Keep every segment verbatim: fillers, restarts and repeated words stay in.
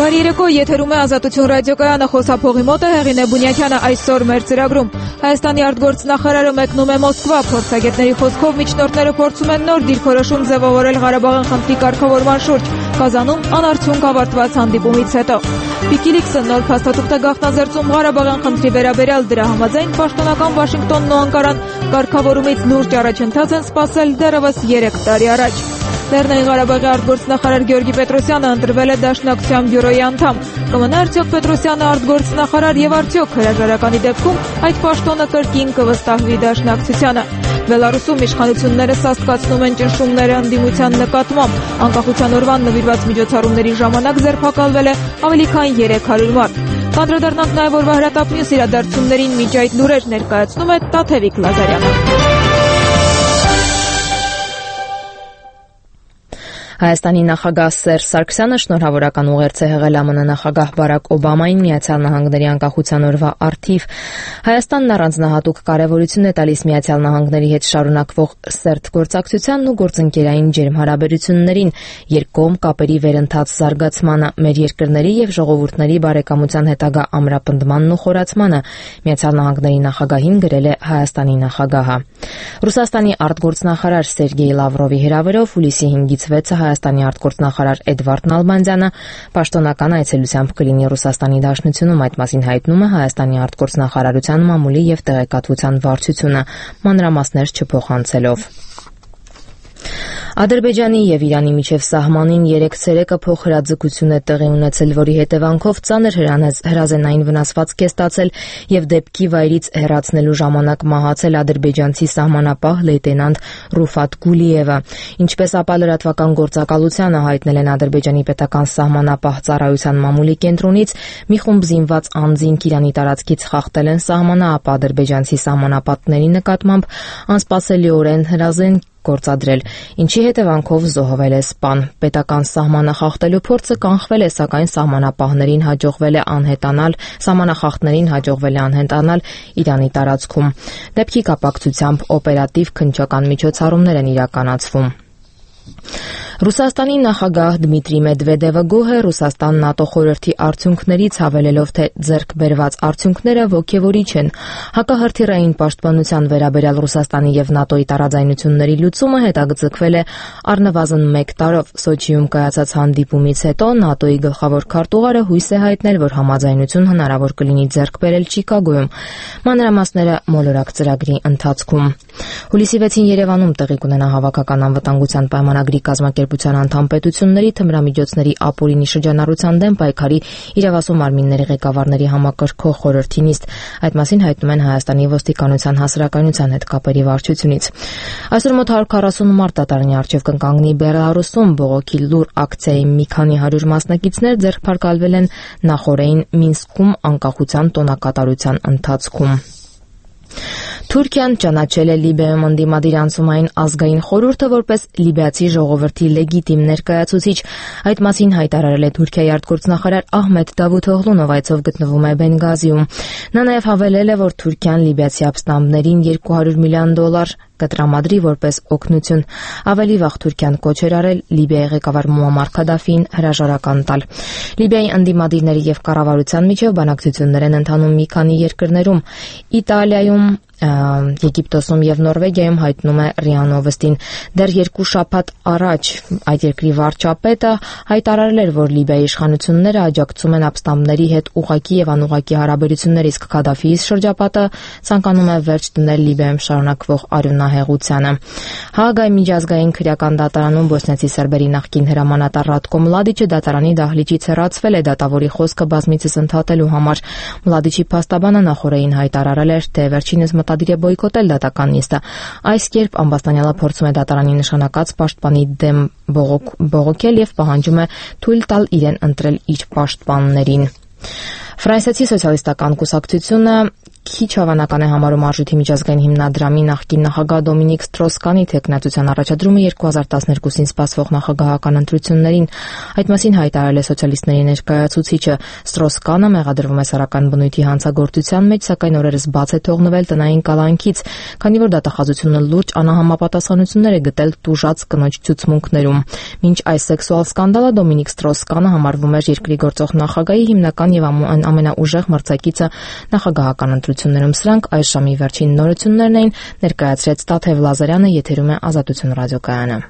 Բարի երեկո, եթերում է Ազատություն ռադիոկայանը, խոսափողի մոտ է Հեղինե Բունյակյանը։ Այսօր մեր ծրագրում Հայաստանի արտգործնախարարը մեկնում է Մոսկվա, փորձագետների խոսքով միջնորդները փորձում են նոր դիրքորոշում ձևավորել Ղարաբաղյան խնդրի կարգավորման շուրջ, Կազանում անարդյունք ավարտված հանդիպումից հետո։ Wikileaks-ը նոր փաստաթուղթ է գաղտնազերծում Ղարաբաղյան խնդրի վերաբերյալ, դրա համաձայն պաշտոնական Վաշինգտոնն ու Անկարան կարգավորումից լուրջ առաջընթաց են սպասել դեռևս երեք տարի առաջ։ Լեռնային Ղարաբաղի արտգործնախարար Գեորգի Պետրոսյանը ընտրվել է Դաշնակցության բյուրոյի անդամ։ Կմնա արդյոք Պետրոսյանը արտգործնախարար եւ արդյոք հրաժարականի դեպքում այդ պաշտոնը կրկին կվստահվի Դաշնակցությանը։ Բելարուսում իշխանությունները սաստկացնում են ճնշումները ընդդիմության նկատմամբ։ Անկախության օրվան նվիրված միջոցառումների ժամանակ ձերբակալվել է ավելի քան երեք հարյուր մարդ։ Կանդրադառնանք նաև օրվա հրատապ մյուս իրադարձություններին, մինչ այդ լուրեր ներկայացնում է Տաթևիկ Լազարյանը։ Հայաստանի նախագահ Սերժ Սարգսյանը շնորհավորական ուղերձ է հղել ԱՄՆ նախագահ Բարակ Օբամային Միացյալ Նահանգների անկախության օրվա առթիվ։ Հայաստանն առանձնահատուկ կարևորություն է տալիս Միացյալ Նահանգների հետ շարունակվող սերտ գործակցությանն ու գործընկերային ջերմ հարաբերություններին, երկկողմ կապերի վերընթաց զարգացմանը, մեր երկրների եւ ժողովուրդների բարեկամության հետագա ամրապնդմանն ու խորացմանը, Միացյալ Նահանգների նախագահին գրել է Հայաստանի նախագահը։ Ռուսաստանի արտգործնախարար Սերգեյ Լավրովի հրավերով հուլիսի հինգից վեցը Հայաստանի արտգործնախարար Էդվարդ Նալբանդյանը պաշտոնական այցելությամբ կլինի Ռուսաստանի Դաշնությունում, այդ մասին հայտնում է Հայաստանի արտգործնախարարության մամուլի եւ տեղեկատվության վարչությունը, մանրամասներ չփոխանցելով։ Ադրբեջանի եւ Իրանի միջև սահմանին երեք ցերեկը փոխհրաձգություն է տեղի ունեցել, որի հետևանքով ծանր հրազենային վնասվածք է ստացել եւ դեպքի վայրից հեռացնելու ժամանակ մահացել ադրբեջանցի սահմանապահ լեյտենանտ Ռուֆատ Գուլիևը։ Ինչպես ապա լրատվական գործակալությանը հայտնել են Ադրբեջանի պետական սահմանապահ ծառայության մամուլի կենտրոնից, մի խումբ զինված անձինք Իրանի տարածքից խախտել են սահմանը, ապա ադրբեջանցի սահմանապատների նկատմամբ անսպասելիորեն հրազեն գործադրել, ինչի հետևանքով զոհվել է սպան։ Պետական սահմանը խախտելու փորձը կանխվել է, սակայն սահմանապահներին հաջողվել է անհետանալ, սահմանախախտներին հաջողվել է անհետանալ Իրանի տարածքում։ Դեպքի կապակցությամբ օպերատիվ քննչական միջոցառումներ են իրականացվում։ Ռուսաստանի նախագահ Դմիտրի Մեդվեդևը գոհ է Ռուսաստան-ՆԱՏՕ խորհրդի արդյունքներից, հավելելով, թե ձեռք բերված արդյունքները ոգևորիչ են։ Հակահրթիռային պաշտպանության վերաբերյալ Ռուսաստանի եւ ՆԱՏՕ-ի տարաձայնությունների լուծումը հետագծվել է առնվազն մեկ տարով։ Սոչիում կայացած հանդիպումից հետո ՆԱՏՕ-ի գլխավոր քարտուղարը հույս է հայտնել, որ համաձայնություն հնարավոր կլինի ձեռք բերել Չիկագոյում։ Մանրամասները մոլորակ ծրագրի ընթացքում։ Հուլիսի վեցին Երևանում տեղի կունենա հավաքական անվտանգության պայմանագրի կազմակերպության անդամ պետությունների թմրամիջոցների ապօրինի շրջանառության դեմ պայքարի իրավասու մարմինների ղեկավարների համակարգող խորհրդի նիստ։ Այդ մասին հայտնում են Հայաստանի ոստիկանության հասարակայնության հետ կապերի վարչությունից։ Այսօր մոտ հարյուր քառասուն մարդ դատարանի առջև կընկանգնի Բելարուսում բողոքի լուր ակցիայի մի քանի հարյուր մասնակիցներ ձերբակալվել են նախօրեին Մինսկում անկախության տոնակատարության ընթացքում։ Թուրքիան ճանաչել է Լիբիայում ընդդիմադիր անցումային ազգային խորհուրդը որպես լիբիացի ժողովրդի լեգիտիմ ներկայացուցիչ։ Այդ մասին հայտարարել է Թուրքիայի արտգործնախարար Ահմեդ Դավութօղլուն, ով այցով գտնվում է Բենգազիում։ Նա նաև հավելել է, որ Թուրքիան լիբիացի ապստամբներին երկու հարյուր միլիոն դոլար կտրամադրի որպես օգնություն։ Ավելի վաղ Թուրքիան կոչ էր արել Լիբիայի ղեկավար Մուամմար Քադաֆիին հրաժարական տալ։ Լիբիայի ընդդիմադիրների եւ կառավարության միջև բանակցություններ են ընթանում մի քանի երկրներում։ Իտալիայում, Եգիպտոսում եւ Նորվեգիայում, հայտնում է ՌԻԱ Նովոստին։ Դեռ երկու շաբաթ առաջ այդ երկրի վարչապետը հայտարարել էր, որ Լիբիայի իշխանությունները աջակցում են ապստամբների հետ ուղղակի եւ անուղղակի հարաբերություններ, իսկ Քադաֆիի շրջապատը ցանկանում է վերջ դնել Լիբիայում շարունակվող արյունահեղությանը։ Հաագայի միջազգային քրեական դատարանում բոսնիացի սերբերի նախկին հրամանատար Ռատկո Մլադիչը դատարանի դահլիճից հեռացվել է դատավորի խոսքը բազմիցս ընդհատելու համար։ Մլադիչի փաստաբանը նախորդին հայտարարել էր, թե վերջինս մտադիր է բոյկոտել դատական նիստը։ Այս կերպ ամբաստանյալը փորձում է դատարանի նշանակած պաշտպանի դեմ բողոք, բողոքել եւ պահանջում է թույլ տալ իրեն ընտրել իր պաշտպաններին։ Ֆրանսիացի սոցիալիստական կուսակցությունը քիչ հավանական է համարում Արժույթի միջազգային հիմնադրամի նախկին նախագահ Դոմինիկ Ստրոս-Կանի թեկնածության առաջադրումը երկու հազար տասներկուսին սպասվող նախագահական ընտրություններին։ Այդ մասին հայտարարել է սոցիալիստների ներկայացուցիչը։ Ստրոս-Կանը մեղադրվում է սեռական բնույթի հանցագործության մեջ, սակայն օրերս բաց է թողնվել տնային կալանքից, քանի որ դատախազությունը լուրջ անհամապատասխանություններ է գտել տուժած կնոջ ցուցմունքներում։ Մինչ այս սեքսուալ սկանդալը Դոմինիկ Ստրոս-Կանը համարվում էր երկրի գործող նախագահի հիմնական եւ ամենաուժեղ մրցակիցը նախագահական ընտրություններում։ Սրանք այս ժամի վերջին նորություններն էին, ներկայացրեց Տաթև Լազարյանը, եթերում է Ազատություն ռադիոկայանը։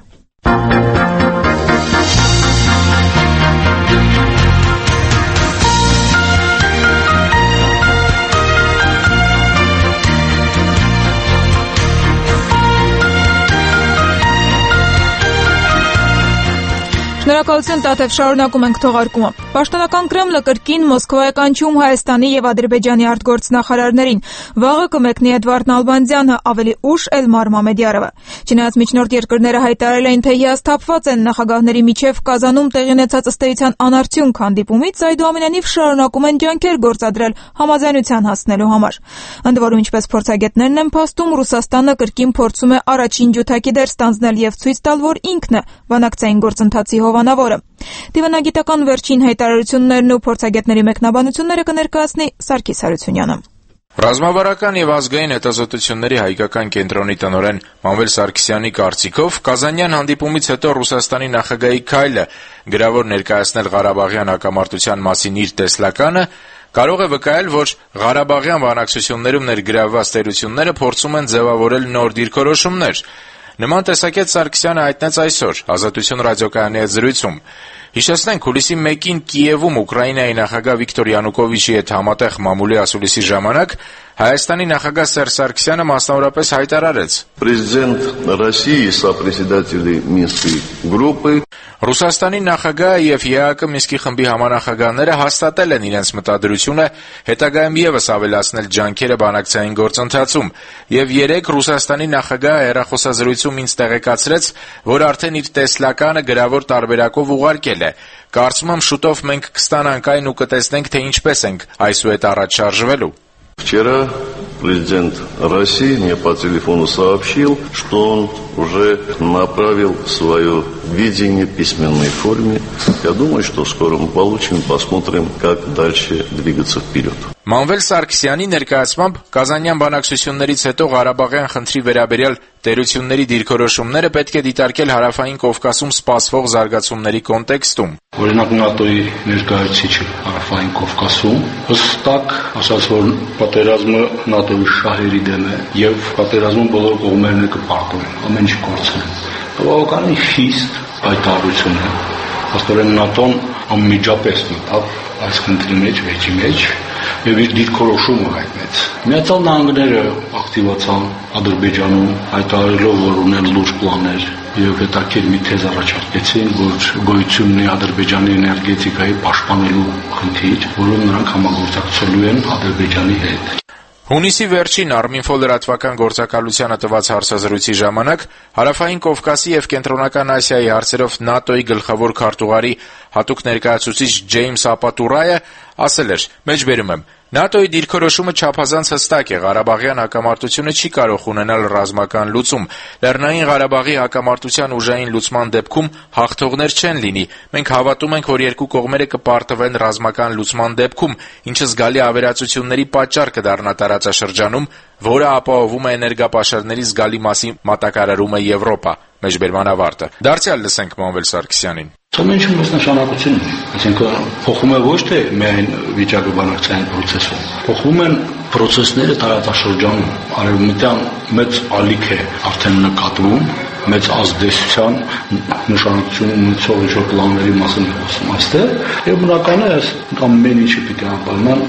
Շնորհակալություն, Տաթև, շարունակում ենք թողարկումը։ Պաշտոնական Կրեմլը կրկին Մոսկվա է կանչում Հայաստանի եւ Ադրբեջանի արտգործնախարարներին։ Վաղը կմեկնի Էդվարդ Նալբանդյանը, ավելի ուշ Էլմար Մամեդյարովը։ Չնայած միջնորդ երկրները հայտարարել էին, թե հիասթափված են նախագահների միջև Կազանում տեղի ունեցած ըստ էության անարդյունք հանդիպումից, այդուամենայնիվ շարունակում են ջանքեր գործադրել համաձայնության հասնելու համար։ Ընդ որում, ինչպես փորձագետներն են փաստում, Ռուսաստանը կրկին փորձում է առաջին ջութակի դեր ստանձնել եւ ցույց տալ, որ ինքն է բանակցային գործընթացի հովանավորը։ Դիվանագիտական վերջին հայտարարություններն ու փորձագետների մեկնաբանությունները կներկայացնի Սարգիս Հարությունյանը։ Ռազմավարական եւ ազգային հետազոտությունների հայկական կենտրոնի տնօրեն Մանվել Սարգսյանի կարծիքով Կազանյան հանդիպումից հետո Ռուսաստանի նախագահի քայլը գրավոր ներկայացնել Ղարաբաղյան հակամարտության մասին իր տեսլականը կարող է վկայել, որ Ղարաբաղյան բանակցություններում ներգրավված տերությունները փորձում են ձևավորել նոր դիրքորոշումներ։ Նման տեսակետ Սարգսյանը հայտնեց այսօր Ազատություն ռադիոկայանի հետ զրույցում։ Հիշեցնենք, հուլիսի մեկին Կիևում Ուկրաինայի նախագահ Վիկտոր Յանուկովիչի հետ համատեղ մամուլի ասուլիսի ժամանակ Հայաստանի նախագահ Սերժ Սարգսյանը մասնավորապես հայտարարեց. Президент России, сопредседатели Минской группы Ռուսաստանի նախագահը եւ ԵԱԿ Մինսկի խմբի համանախագահները հաստատել են իրենց մտադրությունը հետագայում եւս ավելացնել ջանքերը բանակցային գործընթացում, եւ երեկ Ռուսաստանի նախագահը հեռախոսազրույցում ինձ տեղեկացրեց, որ արդեն իր տեսլականը գրավոր տարբերակով ուղարկել է։ Կարծում եմ շուտով մենք կստանանք այն ու կտեսնենք, թե ինչպես ենք այսուհետ առաջ շարժվելու։ Вчера президент России мне по телефону сообщил, что он уже направил свое видение в письменной форме. Я думаю, что скоро мы получим, посмотрим, как дальше двигаться вперед. Մանվել Սարգսյանի ներկայացմամբ Կազանյան բանակցություններից հետո Ղարաբաղյան խնդրի վերաբերյալ տերությունների դիրքորոշումները պետք է դիտարկել Հարավային Կովկասում սպասվող զարգացումների կոնտեքստում։ Օրինակ ՆԱՏՕ-ի ներկայացուցիչը Հարավային Կովկասում հստակ ասաց, որ պատերազմը ՆԱՏՕ-ի շահերի դեմ է եւ պատերազմում բոլոր կողմերն կպարտեն, ամեն ինչ կորցնեն։ Բավականին խիստ հայտարարություն է։ Աստորեն ՆԱՏՕ-ն անմիջապես մտավ այս խնդրի մեջ, վեճի մեջ եւ իր դիրքորոշումը հայտնեց։ Միացյալ Նահանգները ակտիվացան Ադրբեջանում, հայտարարելով, որ ունեն լուրջ պլաններ եւ հետաքրքիր մի թեզ առաջարկեցին, որ գոյություն ունի Ադրբեջանի էներգետիկայի պաշտպանելու խնդիր, որում նրանք համագործակցելու են Ադրբեջանի հետ։ Հունիսի վերջին Արմինֆո լրատվական գործակալությանը տված հարցազրույցի ժամանակ Հարավային Կովկասի եւ Կենտրոնական Ասիայի հարցերով ՆԱՏՕ-ի գլխավոր քարտուղարի հատուկ ներկայացուցիչ Ջեյմս Ապատուրայը ասել էր. «Մեջբերում եմ, ՆԱՏՕ-ի դիրքորոշումը չափազանց հստակ է, Ղարաբաղյան հակամարտությունը չի կարող ունենալ ռազմական լուծում։ Լեռնային Ղարաբաղի հակամարտության ուժային լուծման դեպքում հաղթողներ չեն լինի։ Մենք հավատում ենք, որ երկու կողմերը կպարտվեն ռազմական լուծման դեպքում, ինչը զգալի ավերածությունների պատճառ կդառնա տարածաշրջանում, որը ապահովում է էներգապաշարների զգալի մասի մատակարարումը Եվրոպա»։ Մեջբերման ավարտը։ Դարձյալ լսենք Մանվել Սարգսյանին։ Ամեն ինչ մեծ նշանակություն ունի, այսինքն փոխում է ոչ թե միայն վիճակը բանակցային process-ում, փոխում են process-ները տարածաշրջանում, արևմտյան մեծ ալիք է արդեն նկատվում, մեծ ազդեցության նշանակություն ունեցող ինչ-որ պլանների մասին խոսում այստեղ, եւ բնական է այս ամեն ինչը պիտի անպայման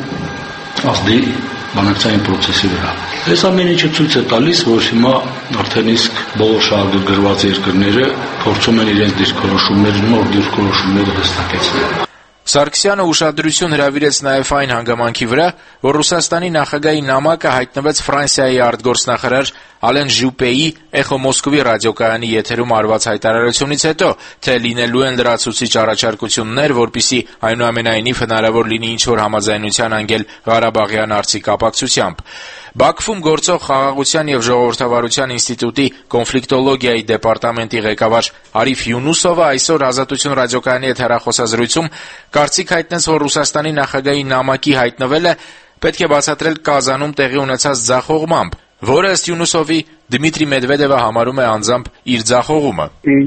ազդի բանակցային process-ի վրա։ Այս ամեն ինչը ցույց է տալիս, որ հիմա արդեն իսկ բոլոր շահագրգռված երկրները փորձում են իրենց դիրքորոշումները, նոր դիրքորոշումները հստակեցնել։ Սարգսյանը ուշադրություն հրավիրեց նաև այն հանգամանքի վրա, որ Ռուսաստանի նախագահի նամակը հայտնվեց Ֆրանսիայի արտգործնախարար Ալեն Ժուպեի Էխո Մոսկվի ռադիոկայանի եթերում արված հայտարարությունից հետո, թե լինելու են լրացուցիչ առաջարկություններ, որպիսի այնուամենայնիվ հնարավոր լինի ինչ-որ համաձայնության անգել Ղարաբաղյան հարցի կապակցությամբ։ Բաքվում գործող Խաղաղության եւ ժողովրդավարության ինստիտուտի կոնֆլիկտոլոգիայի դեպարտամենտի ղեկավար Արիֆ Յունուսովը այսօր Ազատություն ռադիոկայանի հետ հեռախոսազրույցում կարծիք հայտնեց, որ Ռուսաստանի նախագահի նամակի հայտնվելը պետք է բացատրել Կազանում տեղի ունեցած ձախողմամբ, որը ըստ Յունուսովի Դմիտրի Մեդվեդևը համարում է անձամբ իր ձախողումը։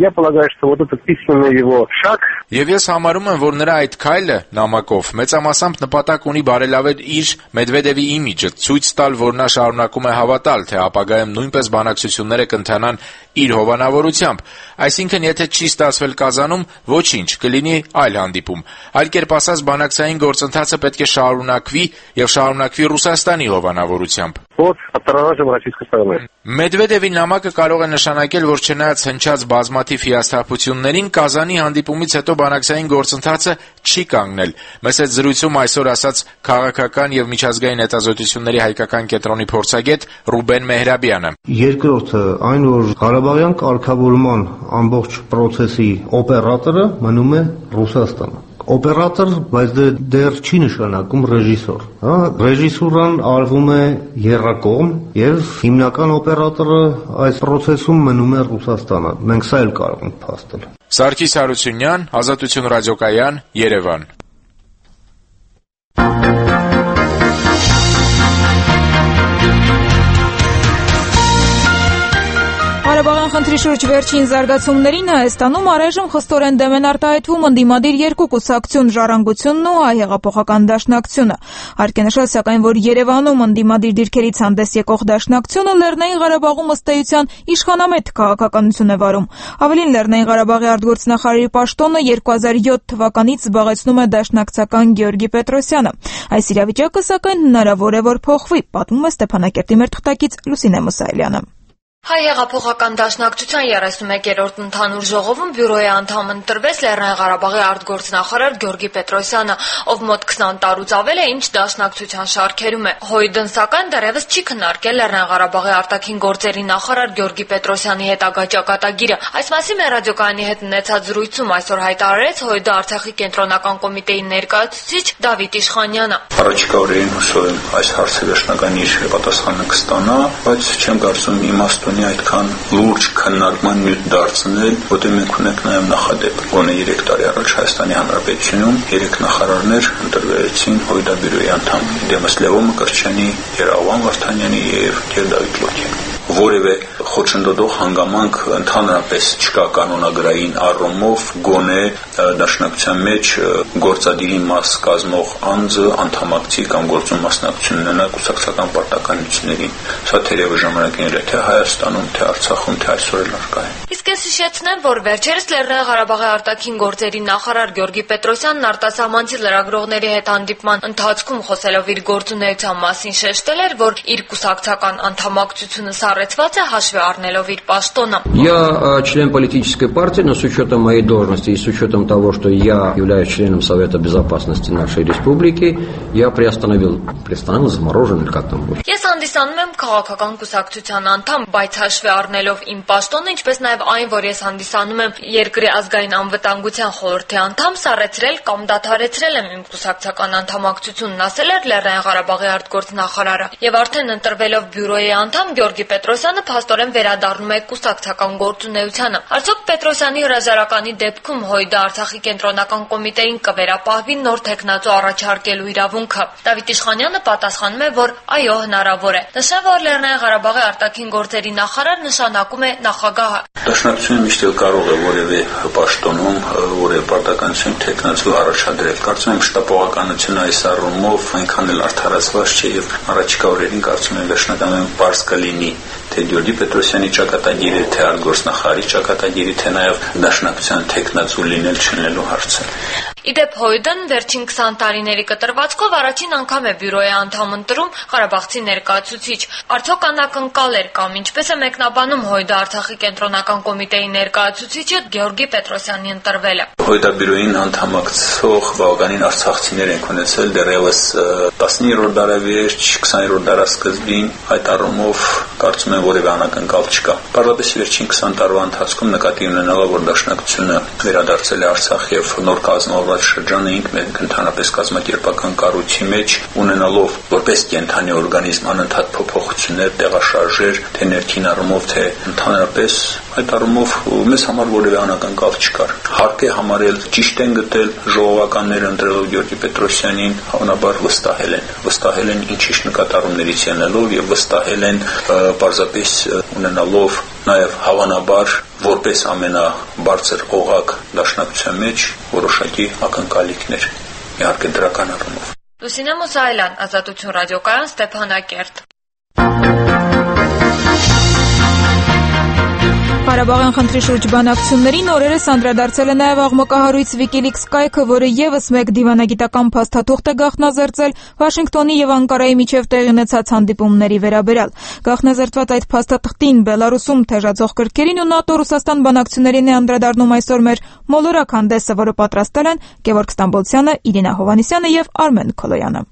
Եվ ես համարում եմ, որ նրա այդ քայլը նամակով մեծամասամբ նպատակ ունի բարելավել իր Մեդվեդևի իմիջը, ցույց տալ, որ նա շարունակում է հավատալ, թե ապագայում նույնպես բանակցությունները կընթանան իր հովանավորությամբ։ Այսինքն, եթե չի ստացվել Կազանում, ոչինչ, կլինի այլ հանդիպում։ Այլ կերպ ասած, բանակցային գործընթացը պետք է շարունակվի եւ շարունակվի Ռուսաստանի հովանավորությամբ։ Մեդվեդևի նամակը կարող է նշանակել, որ չնայած հնչած բազմաթիվ հիասթափություններին, Կազանի հանդիպումից հետո բանակցային գործընթացը չի կանգնել։ Մեծ այդ զրույցում այսօր ասաց քաղաքական եւ միջազգային հետազոտությունների հայկական կենտրոնի փորձագետ Ռուբեն Մեհրաբյանը։ Երկրորդը, այն որ Ղարաբաղյան կարգավորման ամբողջ process-ի օպերատորը մնում է Ռուսաստանը։ Օպերատոր, բայց դեռ չի նշանակում ռեժիսոր, հա, ռեժիսուրան արվում է եռակողմ եւ հիմնական օպերատորը այս process-ում մնում է Ռուսաստանը։ Մենք սա էլ կարող ենք փաստել։ Սարգիս Հարությունյան, Ազատություն ռադիոկայան, Երևան։ Ղարաբաղյան խնդրի շուրջ վերջին զարգացումներին Հայաստանում առայժմ խստորեն դեմ են արտահայտվում ընդդիմադիր երկու կուսակցություն Ժառանգությունն ու Հայ հեղափոխական դաշնակցությունը։ Հարկ է նշել, սակայն, որ Երևանում ընդդիմադիր դիրքերից հանդես եկող դաշնակցությունը Լեռնային Ղարաբաղում ըստ էության իշխանամետ քաղաքականություն է վարում։ Ավելին, Լեռնային Ղարաբաղի արտգործնախարարի պաշտոնը երկու հազար յոթ թվականից զբաղեցնում է դաշնակցական Գեորգի Պետրոսյանը։ Այս իրավիճակը, սակայն, հնարավոր է, որ փոխվի, պատմում է Ստեփանակերտի մեր թղթակից Լուսինե Մուսայելյանը։ Հայ հեղափոխական դաշնակցության երեսունմեկերորդ ընդհանուր ժողովում բյուրոյի անդամ ընտրվեց Լեռնային Ղարաբաղի արտգործնախարար Գեորգի Պետրոսյանը, ով մոտ քսան տարուց ավել է ինչ դաշնակցության շարքերում է։ ՀՅԴ-ն սակայն դեռևս չի քննարկել Լեռնային Ղարաբաղի արտաքին գործերի նախարար Գեորգի Պետրոսյանի հետագա ճակատագիրը։ Այս մասին մեր ռադիոկայանի հետ ունեցած զրույցում այսօր հայտարարեց ՀՅԴ Արցախի կենտրոնական կոմիտեի ներկայացուցիչ Դավիթ Իշխանյանը։ Առաջիկա օրերին հուսով եմ այս հարցը վերջնական իր պատասխանը կստանա, բայց չեմ կարծում իմաստ այդքան լուրջ քննարկման նյութ դարձնել, որտեղ մենք ունենք նաև նախադեպ։ Գոնե երեք տարի առաջ Հայաստանի Հանրապետությունում երեք նախարարներ ընտրվեցին ՀՅԴ բյուրոյի անդամ Դեմս Լևոն Մկրտչյանի, Երավան Վարդանյանի եւ Գերդավիթ Լոկյանի։ Որևէ խոչընդոտող հանգամանք ընդհանրապես չկա կանոնագրային առումով, գոնե դաշնակցության մեջ գործադիրի մաս կազմող անձը անդամակցի կամ գործում մասնակցություն ունենա կուսակցական պարտականություններին։ Սա թերևս ժամանակին է թե Հայաստանում, թե Արցախում, թե այսօր էլ արկա է։ Իսկ ես հիշեցնեմ, որ վերջերս Լեռնային Ղարաբաղի արտաքին գործերի նախարար Գեորգի Պետրոսյանն արտասահմանցի լրագրողների հետ հանդիպման ընթացքում խոսելով իր գործունեության մասին շեշտել էր, որ իր կուսակցական անդամակցությունը сорвется հաշվի առնելով իր պաշտոնը։ Я член политической партии, но с учетом моей должности и с учетом того, что я являюсь членом Совета Безопасности нашей республики, я приостановил, приостановил, заморожен или как там будет. Ես հանդիսանում եմ քաղաքական կուսակցության անդամ, բայց հաշվի առնելով իմ պաշտոնը, ինչպես նաև այն, որ ես հանդիսանում եմ երկրի ազգային անվտանգության խորհրդի անդամ, սառեցրել կամ դադարեցրել եմ իմ կուսակցական անդամակցությունն, ասել էր Լեռնային Ղարաբաղի արտգործնախարարը։ Եվ արդեն ընտրվելով բյուրոյի անդամ Գեորգի Պետրոսյանը փաստորեն վերադառնում է կուսակցական գործունեությանը։ Արդյոք Պետրոսյանի հրաժարականի դեպքում ՀՅԴ Արցախի կենտրոնական կոմիտեին կվերապահվի նոր տեխնացու առաջարկելու իրավունքը։ Դավիթ Իշխանյանը պատասխանում է, որ այո, հնարավոր է։ Նշել, որ Լեռնային Ղարաբաղի արտաքին գործերի նախարար նշանակում է նախագահը։ Դաշնակցությունը միշտ էլ կարող է որևէ պաշտոնում որևէ պարտականություն տեխնացու առաջադրել։ Կարծում եմ շտապողականությունը այս առումով այնքան էլ արդարացված չէ եւ առաջիկա օրերին կարծում եմ վերջնականորեն բարձ կլինի թե Գեորգի Պետրոսյանի ճակատագիրը, թե արտգործնախարարի ճակատագիրը, թե նաև դաշնակցության տեխնացու լինել չլինելու հարցը։ Իդեպ Հոյդն վերջին քսան տարիների կտրվածքով առաջին անգամ է բյուրոյի անդամ ընտրում Ղարաբաղցի ներկայացուցիչ։ Արդյոք անակնկալ էր կամ ինչպես է մեկնաբանում Հոյդը Արցախի կենտրոնական կոմիտեի ներկայացուցիչը Գեորգի Պետրոսյանի ընտրվելը։ Հոյդա բյուրոյին անդամակցող բավականին արցախցիներ են ունեցել դեռևս տասնյոթերորդ դարավերջ, քսաներորդ դարասկզբին, այդ առումով կարծում եմ որևէ անակնկալ չկա։ Պարզապես վերջին քսան տարվա ընթացքում նկատի ունենալով որ դաշնակցությունը վերադարձել է Արցախ եւ նոր կազմավորված շրջանը ինք մենք ընդհանրապես կազմակերպական կառույցի մեջ ունենալով որպես կենթանի օրգանիզմ անընդհատ փոփոխություններ, տեղաշարժեր, թե ներքին առումով, թե ընդհանրապես այդ առումով մեզ համար որևէ անակնկալ չկար։ Հարկ է համարել, ճիշտ են գտել ժողովականները ընտրելով Գեորգի Պետրոսյանին, հավանաբար վստահել են, վստահել են ինչ-ինչ նկատառումներից ելնելով եւ վստահել են պարզապես ունենալով նաեւ հավանաբար որպես ամենաբարձր օղակ դաշնակցության մեջ որոշակի ակնկալիքներ, իհարկե դրական առումով։ Լուսինե Մուսայելյան, Ազատություն ռադիոկայան, Ստեփանակերտ։ Ղարաբաղյան խնդրի շուրջ բանակցություններին օրերս անդրադարձել է նաև աղմկահարույց Wikileaks կայքը, որը եւս մեկ դիվանագիտական փաստաթուղթ է գաղտնազերծել Վաշինգտոնի եւ Անկարայի միջև տեղի ունեցած հանդիպումների վերաբերյալ։ Գաղտնազերծված այդ փաստաթղթին Բելարուսում թեժացող կրքերին ու ՆԱՏՕ-Ռուսաստան բանակցություններին է անդրադառնում այսօր մեր մոլորակ հանդեսը, որը պատրաստել են Գևորգ Ստամբոլցյանը, Իրինա Հովհաննիսյանը եւ Արմեն Քոլոյանը։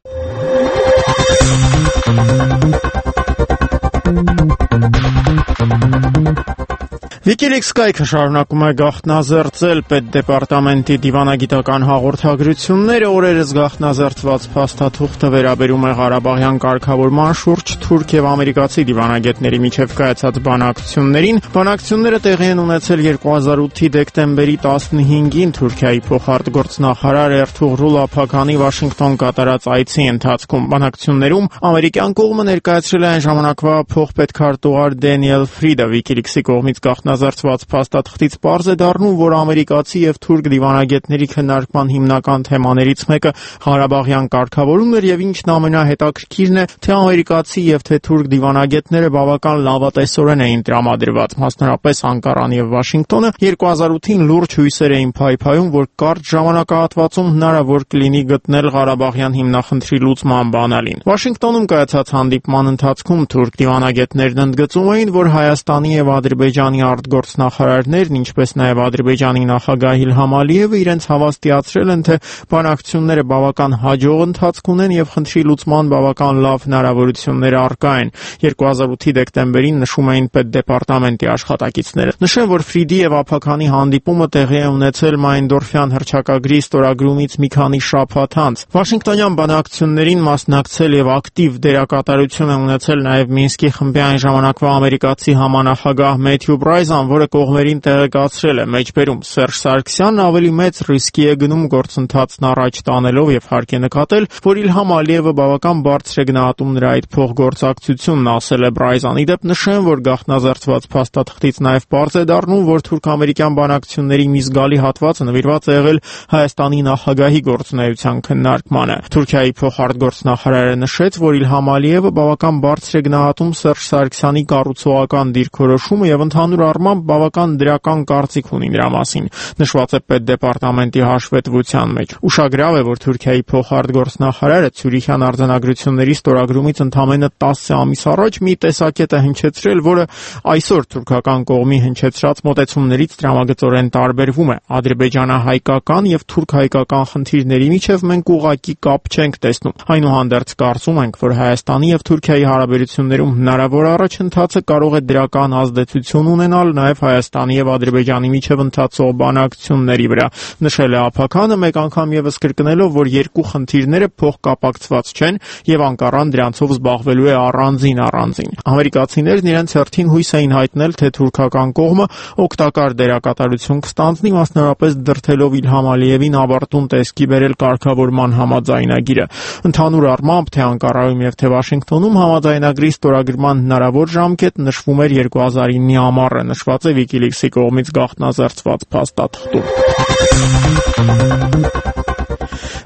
Wikileaks կայքը շարունակում է գաղտնազերծել Պետդեպարտամենտի դիվանագիտական հաղորդագրությունները, օրերս գաղտնազերծված փաստաթուղթը վերաբերում է Ղարաբաղյան կարգավորման շուրջ թուրք եւ ամերիկացի դիվանագետների միջև կայացած բանակցություններին։ Բանակցությունները տեղի են ունեցել երկու հազար ութի դեկտեմբերի տասնհինգին Թուրքիայի փոխարտգործնախարար Էրթուղրուլ Ափաքանի Վաշինգտոն կատարած այցի ընթացքում։ Բանակցություններում ամերիկյան կողմը ներկայացրել է այն ժամանակվա փոխպետքարտուղար Դենիել Ֆրիդը։ Wikileaks-ի կողմից գաղտնազերծված փաստաթղթից պարզ է դառնում, որ ամերիկացի եւ թուրք դիվանագետների քննարկման հիմնական թեմաներից մեկը Ղարաբաղյան կարգավորումն էր եւ ինչն ամենահետաքրքիրն է, թե ամերիկացի եւ թե թուրք դիվանագետները բավական լավատեսորեն էին տրամադրված։ Մասնավորապես Անկարան եւ Վաշինգտոնը երկու հազար ութին լուրջ հույսեր էին փայփայում, որ կարճ ժամանակահատվածում հնարավոր կլինի գտնել Ղարաբաղյան հիմնախնդրի լուծման բանալին։ Վաշինգտոնում կայացած հանդիպման ընթացքում թուրք դիվանագետներն ընդգծում էին, որ Հայաստանի եւ Ադրբեջանի արտգործնախարարներն, ինչպես նաև Ադրբեջանի նախագահ Իլհամ Ալիևը իրենց հավաստիացրել են, թե բանակցությունները բավական հաջող ընթացք ունեն եւ խնդրի լուծման բավական լավ հնարավորություններ առկա են։ երկու հազար ութի դեկտեմբերին նշում էին Պետդեպարտամենտի աշխատակիցները։ Նշեմ, որ Ֆրիդի եւ Ափաքանի հանդիպումը տեղի է ունեցել Մայնդորֆյան հռչակագրի ստորագրումից մի քանի շաբաթ անց։ Վաշինգտոնյան բանակցություններին մասնակցել եւ ակտիվ դերակատարություն է ունեցել նաև Մինսկի խմբի այն ժամանակվա ամերիկացի համանախագահ Մեթյու Բրայզան, որը կողմերին տեղեկացրել է մեջբերում Սերժ Սարգսյանն ավելի մեծ ռիսկի է գնում գործընթացն առաջ տանելով եւ հարկ է նկատել, որ Իլհամ Ալիևը բավական բարձր է գնահատում նրա այդ փոխգործակցությունն, ասել է Բրայզան։ Իդեպ նշեմ, որ գաղտնազերծված փաստաթղթից նաեւ բարձ է դառնում, որ թուրք-ամերիկյան բանակցությունների մի զգալի հատվածը նվիրված է եղել Հայաստանի նախագահի գործունեության քննարկմանը։ Թուրքիայի փոխարտգործնախարարը նշեց, որ Իլհամ Ալիևը բավական բարձր է գնահատում Սերժ Սարգսյանի կառուցողական դիրքորոշումը եւ ընդհանուր առմամբ բավական դրական կարծիք ունի նրա մասին, նշված է Պետդեպարտամենտի հաշվետվության մեջ։ Ուշագրավ է, որ Թուրքիայի փոխարտգործնախարարը Ցյուրիխյան արձանագրությունների ստորագրումից ընդամենը տասը ամիս առաջ մի տեսակետ է հնչեցրել, որը այսօր թուրքական կողմի հնչեցրած մոտեցումներից տրամագծորեն տարբերվում է։ Ադրբեջանահայկական եւ թուրք-հայկական խնդիրների միջև մենք ուղղակի կապ չենք տեսնում։ Այնուհանդերձ կարծում ենք, որ Հայաստանի եւ Թուրքիայի հարաբերություններում հնարավոր առաջընթացը կարող է դրական ազդեցություն ունենալ նաև Հայաստանի եւ Ադրբեջանի միջև ընթացող բանակցությունների վրա, նշել է Ափաքանը, մեկ անգամ եւս կրկնելով, որ երկու խնդիրները փոխկապակցված չեն եւ Անկարան դրանցով զբաղվելու է առանձին առանձին։ Ամերիկացիներն իրենց հերթին հույս էին հայտնել, թե թուրքական կողմը օգտակար դերակատարություն կստանձնի, մասնավորապես դրթելով Իլհամ Ալիևին ավարտուն տեսքի բերել կարգավորման համաձայնագիրը։ Ընդհանուր առմամբ, թե Անկարայում եւ թե Վաշինգտոնում համաձայնագրի ստորագրման հնարավոր ժամկետ նշվում էր երկու հազար իննի ամառը, նշված է Wikileaks-ի կողմից գաղտնազերծված փաստաթղթում։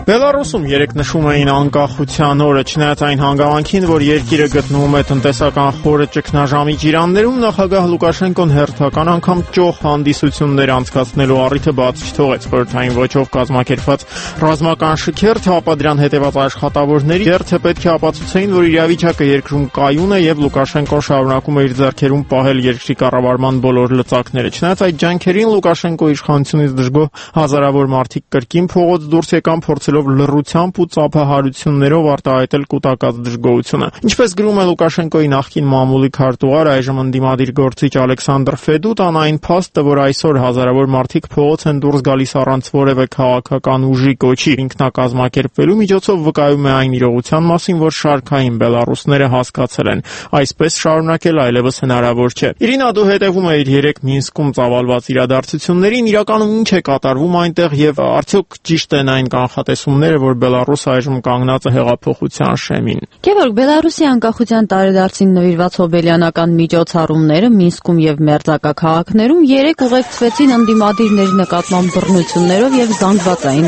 Բելարուսում երեկ նշում էին անկախության օրը, չնայած այն հանգամանքին, որ երկիրը գտնվում է տնտեսական խորը ճգնաժամի ջիրաններում, նախագահ Լուկաշենկոն հերթական անգամ ճոխ հանդիսություններ անցկացնելու առիթը բաց չթողեց։ Խորհրդային ոճով կազմակերպված ռազմական շքերթ, հապա դրան հետևած աշխատավորների երթը պետք է ապացուցեին, որ իրավիճակը երկրում կայուն է եւ Լուկաշենկոն շարունակում է իր ձեռքերում պահել երկրի կառավարման բոլոր լծակները։ Չնայած այդ ջանքերին Լուկաշենկոյի իշխանությունից դժգոհ հազարավոր մարդիկ կրկին փողոց դուրս եկան, փորձելով լռությամբ ու ծափահարություններով արտահայտել կուտակած դժգոհությունը։ Ինչպես գրում է Լուկաշենկոյի նախկին մամուլի քարտուղար, այժմ ընդդիմադիր գործիչ Ալեքսանդր Ֆեդուտան, այն փաստը, որ այսօր հազարավոր մարդիկ փողոց են դուրս գալիս առանց որևէ քաղաքական ուժի կոչի ինքնակազմակերպվելու միջոցով, վկայում է այն իրողության մասին, որ շարքային բելարուսները հասկացել են, այսպես շարունակել այլևս հնարավոր չէ։ Իրինա, դու հետևում ես երեք Մինսկում ծավալված իրադարձություններին, իրականում ինչ է կատարվում այնտեղ եւ արդյոք ճիշտ են այն կանխատեսումները, որ Բելարուսը այժմ կանգնած է հեղափոխության շեմին։ Գևորգ, Բելարուսի անկախության տարեդարձին նվիրված հոբելյանական միջոցառումները Մինսկում եւ մերձակա քաղաքներում երեք ուղեկցվեցին ընդդիմադիրների նկատմամբ բռնություններով եւ զանգվածային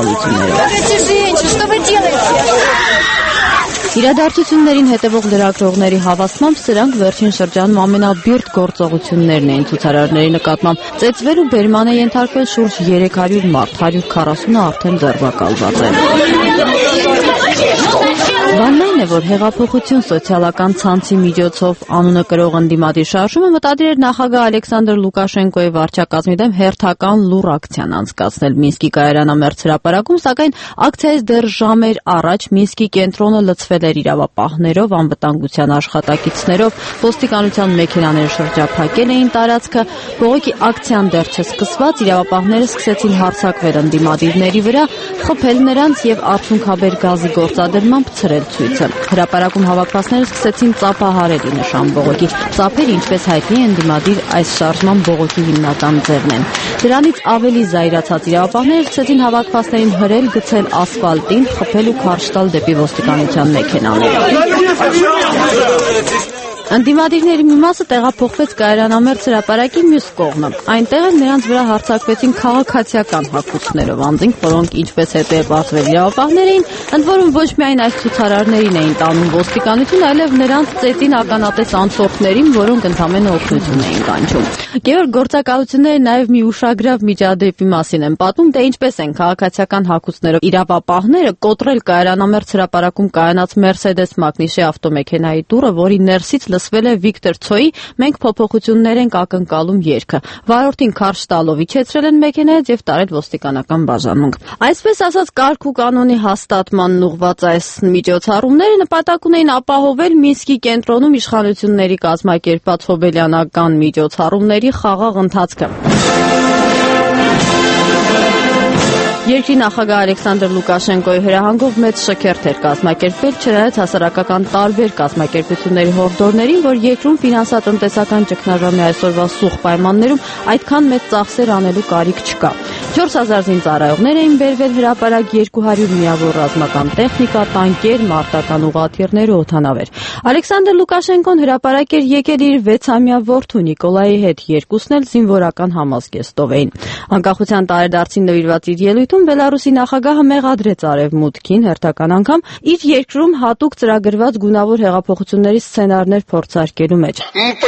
ձերբակալություններով։ Իրադարձություններին հետևող լրագրողների հավաստմամբ սրանք վերջին շրջանում ամենաբիրտ գործողություններն էին ցուցարարների նկատմամբ։ Ծեծվել ու բերման է ենթարկվել շուրջ երեք հարյուր մարդ, հարյուր քառասունը արդեն ձերբակալված են։ Բանն այն է, որ հեղափոխություն սոցիալական ցանցի միջոցով անունը կրող ընդդիմադիր շարժումը մտադիր էր նախագահ Ալեքսանդր Լուկաշենկոյի վարչակազմի դեմ հերթական լուռ ակցիան անցկացնել Մինսկի կայարանամերձ հրապարակում, սակայն ակցիայից դեռ ժամեր առաջ Մինսկի կենտրոնը լցվել էր իրավապահներով, անվտանգության աշխատակիցներով, ոստիկանության մեքենաները շրջափակել էին տարածքը, բողոքի ակցիան դեռ չսկսված, իրավապահները սկսեցին հարձակվել ընդդիմադիրների վրա, խփել նրանց եւ արդյունքաբեր գազի գործադրմամբ ցրել ցույցը։ Հրապարակում հավաքվածները սկսեցին ծափահարել ի նշան բողոքի։ Ծափերը, ինչպես հայտնի է, ընդդիմադիր այս շարժման բողոքի հիմնական ձևն են։ Դրանից ավելի զայրացած իրավապահները սկսեցին հավաքվածներին հրել, գցել ասֆալտին, խփել ու քարշ տալ դեպի ոստիկանության մեքենաները։ Ընդդիմադիրների մի մասը տեղափոխվեց կայարանամերձ հրապարակի մյուս կողմը։ Այնտեղ էլ նրանց վրա հարձակվեցին քաղաքացիական հագուստներով անձինք, որոնք ինչպես հետո է պարզվել իրավապահներ էին, ընդ որում ոչ միայն այս ցուցարարներին էին տանում ոստիկանություն, այլև նրանց ծեծին ականատես անցորդներին, որոնք ընդամենը օգնություն էին կանչում։ Գևորգ, գործակալությունները նաև մի ուշագրավ միջադեպի մասին են պատմում, թե ինչպես են քաղաքացիական հագուստներով իրավապահները կոտրել կայարանամերձ հրապարակում կայանած Mercedes Magnus-ի ավտոմեքենայի դուռը, որի ներսից լսվել է Վիկտոր Ցոյի «Մենք փոփոխություններ ենք ակնկալում» երգը։ Վարորդին քարշ տալով իջեցրել են մեքենայից եւ տարել ոստիկանական բաժանմունք։ Այսպես ասած, կարգ ու կանոնի հաստատմանն ուղղված այս միջոցառումները նպատակ ունեին ապահովել Մինսկի կենտրոնում իշխանությունների կազմակերպած հոբելյանական միջոցառումների խաղաղ ընթացքը։ Երկրի նախագահ Ալեքսանդր Լուկաշենկոյի հրահանգով մեծ շքերթ էր կազմակերպվել, չնայած հասարակական տարբեր կազմակերպությունների հորդորներին, որ երկրում ֆինանսատնտեսական ճգնաժամի այսօրվա սուղ պայմաններում այդքան մեծ ծախսեր անելու կարիք չկա։ չորս հազար զինծառայողներ էին բերվել հրապարակ, երկու հարյուր միավոր ռազմական տեխնիկա, տանկեր, մարտական ուղղաթիռներ ու օդանավեր։ Ալեքսանդր Լուկաշենկոն հրապարակ էր եկել իր վեցամյա որդու Նիկոլայի հետ, երկուսն էլ զինվորական համազգեստով էին։ Անկախության տարեդարձին նվիրված իր ելույթում Բելարուսի նախագահը մեղադրեց Արևմուտքին հերթական անգամ իր երկրում հատուկ ծրագրված գունավոր հեղափոխությունների սցենարներ փորձարկելու մեջ։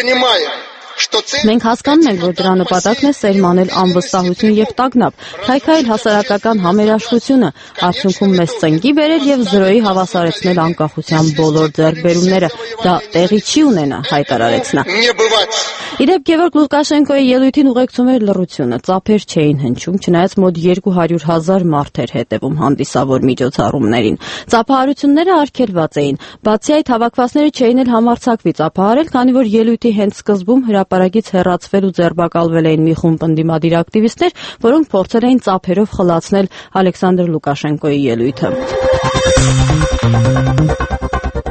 Մենք հասկանում ենք, որ դրա նպատակն է սերմանել անվստահություն եւ տագնապ, քայքայել հասարակական համերաշխությունը, արդյունքում մեզ ծնկի բերել եւ զրոյի հավասարեցնել անկախության բոլոր ձեռքբերումները։ Դա տեղի չի ունենա, հայտարարեց նա։ Իդեպ Գևորգ, Լուկաշենկոյի ելույթին ուղեկցում էր լռությունը, ծափեր չէին հնչում, չնայած մոտ երկու հարյուր հազար մարդ էր հետևում հանդիսավոր միջոցառումներին։ Ծափահարությունները արգելված էին։ Բացի այդ, հավաքվածները չէին էլ համարձակվի ծափահարել, քանի որ ելույթի հենց սկզբում հրապարակից հեռացվել ու ձերբակալվել էին մի խումբ ընդդիմադիր ակտիվիստներ, որոնք փորձել էին ծափերով խլացնել Ալեքսանդր Լուկաշենկոյի ելույթը։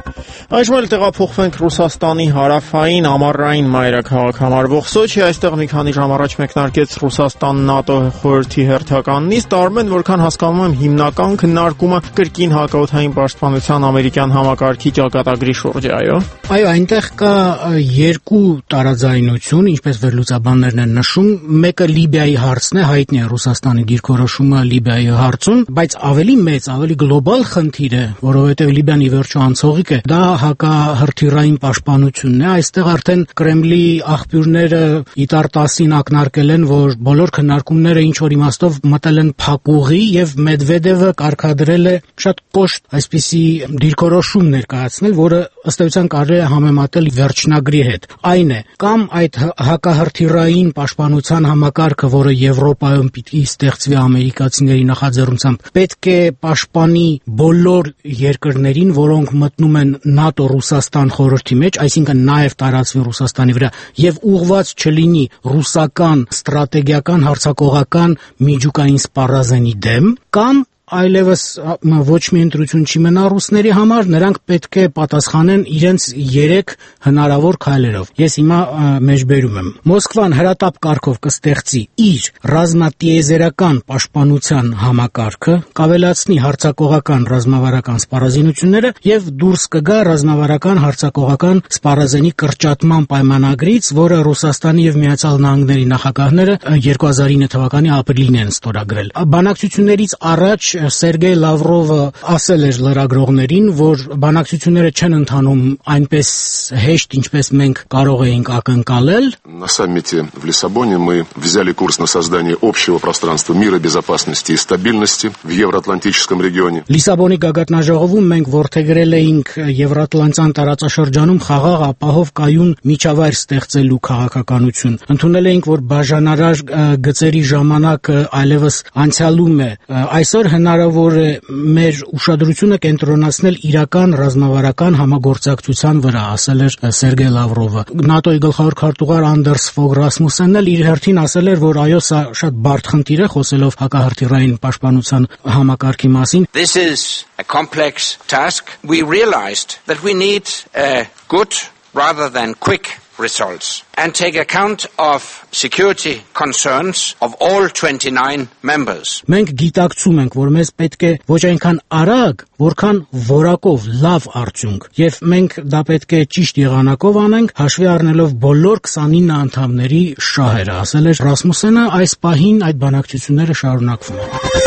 Այժմ էլ տեղափոխվենք Ռուսաստանի հարավային ամառային մայրաքաղաք համարվող Սոչի, այստեղ մի քանի ժամ առաջ մեկնարկեց Ռուսաստան-ՆԱՏՕ խորհրդի հերթական նիստ, Արմեն, որքան հասկանում եմ, հիմնական քննարկումը կրկին հակաօդային պաշտպանության ամերիկյան համակարգի ճակատագրի շուրջ է, այո։ Այո, այնտեղ կա երկու տարաձայնություն, ինչպես վերլուծաբաններն են նշում, մեկը Լիբիայի հարցն է, հայտնի է Ռուսաստանի դիրքորոշումը Լիբիայի հարցում, բայց ավելի մեծ, ավելի գլոբալ խնդիր է, որովհետև Լիբիան ի վերջո անցողիկ է, դա հակահրթիռային պաշտպանությունն է, այստեղ արդեն Կրեմլի աղբյուրները իտար տասին ակնարկել են, որ բոլոր քննարկումները ինչ որ իմաստով մտել են փակուղի եւ Մեդվեդևը կարգադրել է շատ կոշտ այսպիսի դիրքորոշում ներկայացնել, որը ըստ էության կարելի է համեմատել վերջնագրի հետ։ Այն է, կամ այդ հակահրթիռային պաշտպանության համակարգը, որը Եվրոպայում պիտի ստեղծվի ամերիկացիների նախաձեռնությամբ, պետք է պաշտպանի բոլոր երկրներին, որոնք մտնում են ՆԱՏՕ-Ռուսաստան խորհրդի մեջ, այսինքն նաև տարածվի Ռուսաստանի վրա, եւ ուղղված չլինի ռուսական ստրատեգիական հարձակողական միջուկային սպառազենի դեմ, կամ այլևս ոչ մի ընտրություն չի մնա ռուսների համար, նրանք պետք է պատասխանեն իրենց երեք հնարավոր քայլերով։ Ես հիմա մեջբերում եմ։ Մոսկվան հրատապ կարգով կստեղծի իր ռազմատիեզերական պաշտպանության համակարգը, կավելացնի հարձակողական ռազմավարական սպառազինությունները եւ դուրս կգա ռազմավարական հարձակողական սպառազենի կրճատման պայմանագրից, որը Ռուսաստանի եւ Միացյալ Նահանգների նախագահները երկու հազար ինը թվականի ապրիլին են ստորագրել։ Բանակցություններից առաջ Սերգեյ Լավրովը ասել էր լրագրողներին, որ բանակցությունները չեն ընթանում այնպես հեշտ, ինչպես մենք կարող էինք ակնկալել։ На саммите в Лиссабоне мы взяли курс на создание общего пространства мира, безопасности и стабильности в евроатлантическом регионе. Լիսաբոնի գագաթնաժողովում մենք որդեգրել էինք Եվրատլանտյան տարածաշրջանում խաղաղ ապահով կայուն միջավայր ստեղծելու քաղաքականություն։ Ընդունել էինք, որ բաժանարար գծերի ժամանակը այլևս անցյալում է։ Այսօր հնարավոր է մեր ուշադրությունը կենտրոնացնել իրական ռազմավարական համագործակցության վրա, ասել էր Սերգեյ Լավրովը։ ՆԱՏՕ-ի գլխավոր քարտուղար Անդերս Ֆոգ Ռասմուսենն էլ իր հերթին ասել էր, որ այո, սա շատ բարդ խնդիր է, խոսելով հակահրթիռային պաշտպանության համակարգի մասին։ This is a complex task. We realized that we need a good rather than quick results and take account of security concerns of all twenty-nine members. Մենք գիտակցում ենք, որ մեզ պետք է ոչ այնքան արագ, որքան որակով լավ արդյունք, եւ մենք դա պետք է ճիշտ եղանակով անենք, հաշվի առնելով բոլոր քսանինը անդամների շահերը, ասել է Ռասմուսենը, այս պահին այդ բանակցությունները շարունակվում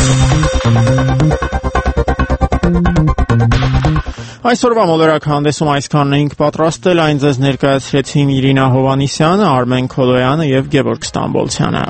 են։ Այսօրվա մոլորակ հանդեսում այսքանն էինք պատրաստել, այն ձեզ ներկայացրեցին Իրինա Հովանիսյանը, Արմեն Քոլոյանը եւ Գևորգ Ստամբոլցյանը։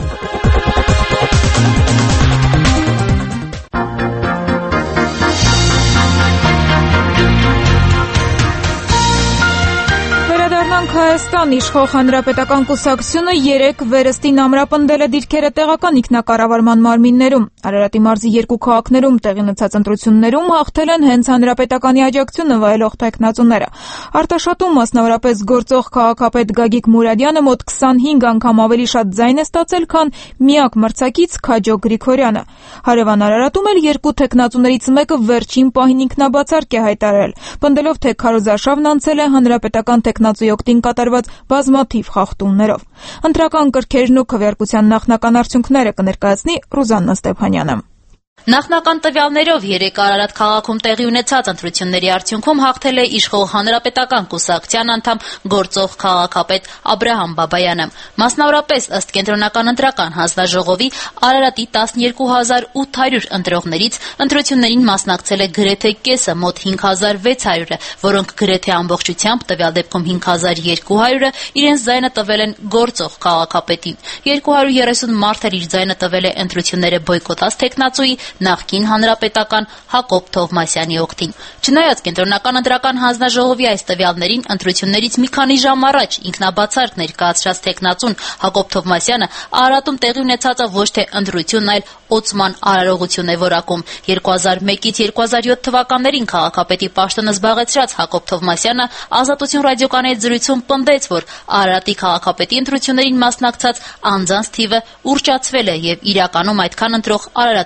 Հայաստան իշխող հանրապետական կուսակցությունը երեք վերստին ամրապնդել է դիրքերը տեղական ինքնակառավարման մարմիններում։ Արարատի մարզի երկու քաղաքներում տեղի ունեցած ընտրություններում հաղթել են հենց հանրապետականի աջակցությունը վայելող տեխնացուները։ Արտաշատում մասնավորապես գործող քաղաքապետ Գագիկ Մուրադյանը մոտ քսանհինգ անգամ ավելի շատ ձայն է ստացել, քան միակ մրցակից Քաջո Գրիգորյանը։ Հարևան Արարատում էլ երկու տեխնացուներից մեկը վերջին պահին ինքնաբացարկ է հայտարարել, պնդելով, թե քարոզարշավն անցել է հանրապետական տեխնացուի օգտին կատարված բազմաթիվ խախտումներով։ Ընտրական կրքերն ու քվեարկության նախնական արդյունքները կներկայացնի Ռուզաննա Ստեփանյանը։ Նախնական տվյալներով երեք Արարատ քաղաքում տեղի ունեցած ընտրությունների արդյունքում հաղթել է իշխող հանրապետական կուսակցության անդամ գործող քաղաքապետ Աբրահամ Բաբայանը։ Մասնավորապես ըստ կենտրոնական ընտրական հանձնաժողովի Արարատի տասնյոթ հազար ութ հարյուր ընտրողներից ընտրություններին մասնակցել է գրեթե կեսը, մոտ հինգ հազար վեց հարյուրը, որոնք գրեթե ամբողջությամբ, տվյալ դեպքում հինգ հազար երկու հարյուրը իրենց ձայնը տվել են գործող քաղաքապետին։ երկու հարյուր երեսուն մարդ էլ իր ձայնը տվել է ընտրությունները բոյկոտած տեխնացուի նախկին հանրապետական Հակոբ Թովմասյանի օգտին։ Չնայած կենտրոնական ընտրական հանձնաժողովի այս տվյալներին, ընտրություններից մի քանի ժամ առաջ ինքնաբացարկ ներկայացրած տեխնացուն Հակոբ Թովմասյանը Արարատում տեղի ունեցածը ոչ թե ընտրություն, այլ օծման արարողություն է որակում։ երկու հազար մեկից երկու հազար յոթ թվականներին քաղաքապետի պաշտոնը զբաղեցրած Հակոբ Թովմասյանը Ազատություն ռադիոկայանի հետ զրույցում պնդեց, որ Արարատի քաղաքապետի ընտրություններին մասնակցած անձանց թիվը ուռճացվել է եւ իրականում այդքան ընտրող Արարատում չկա։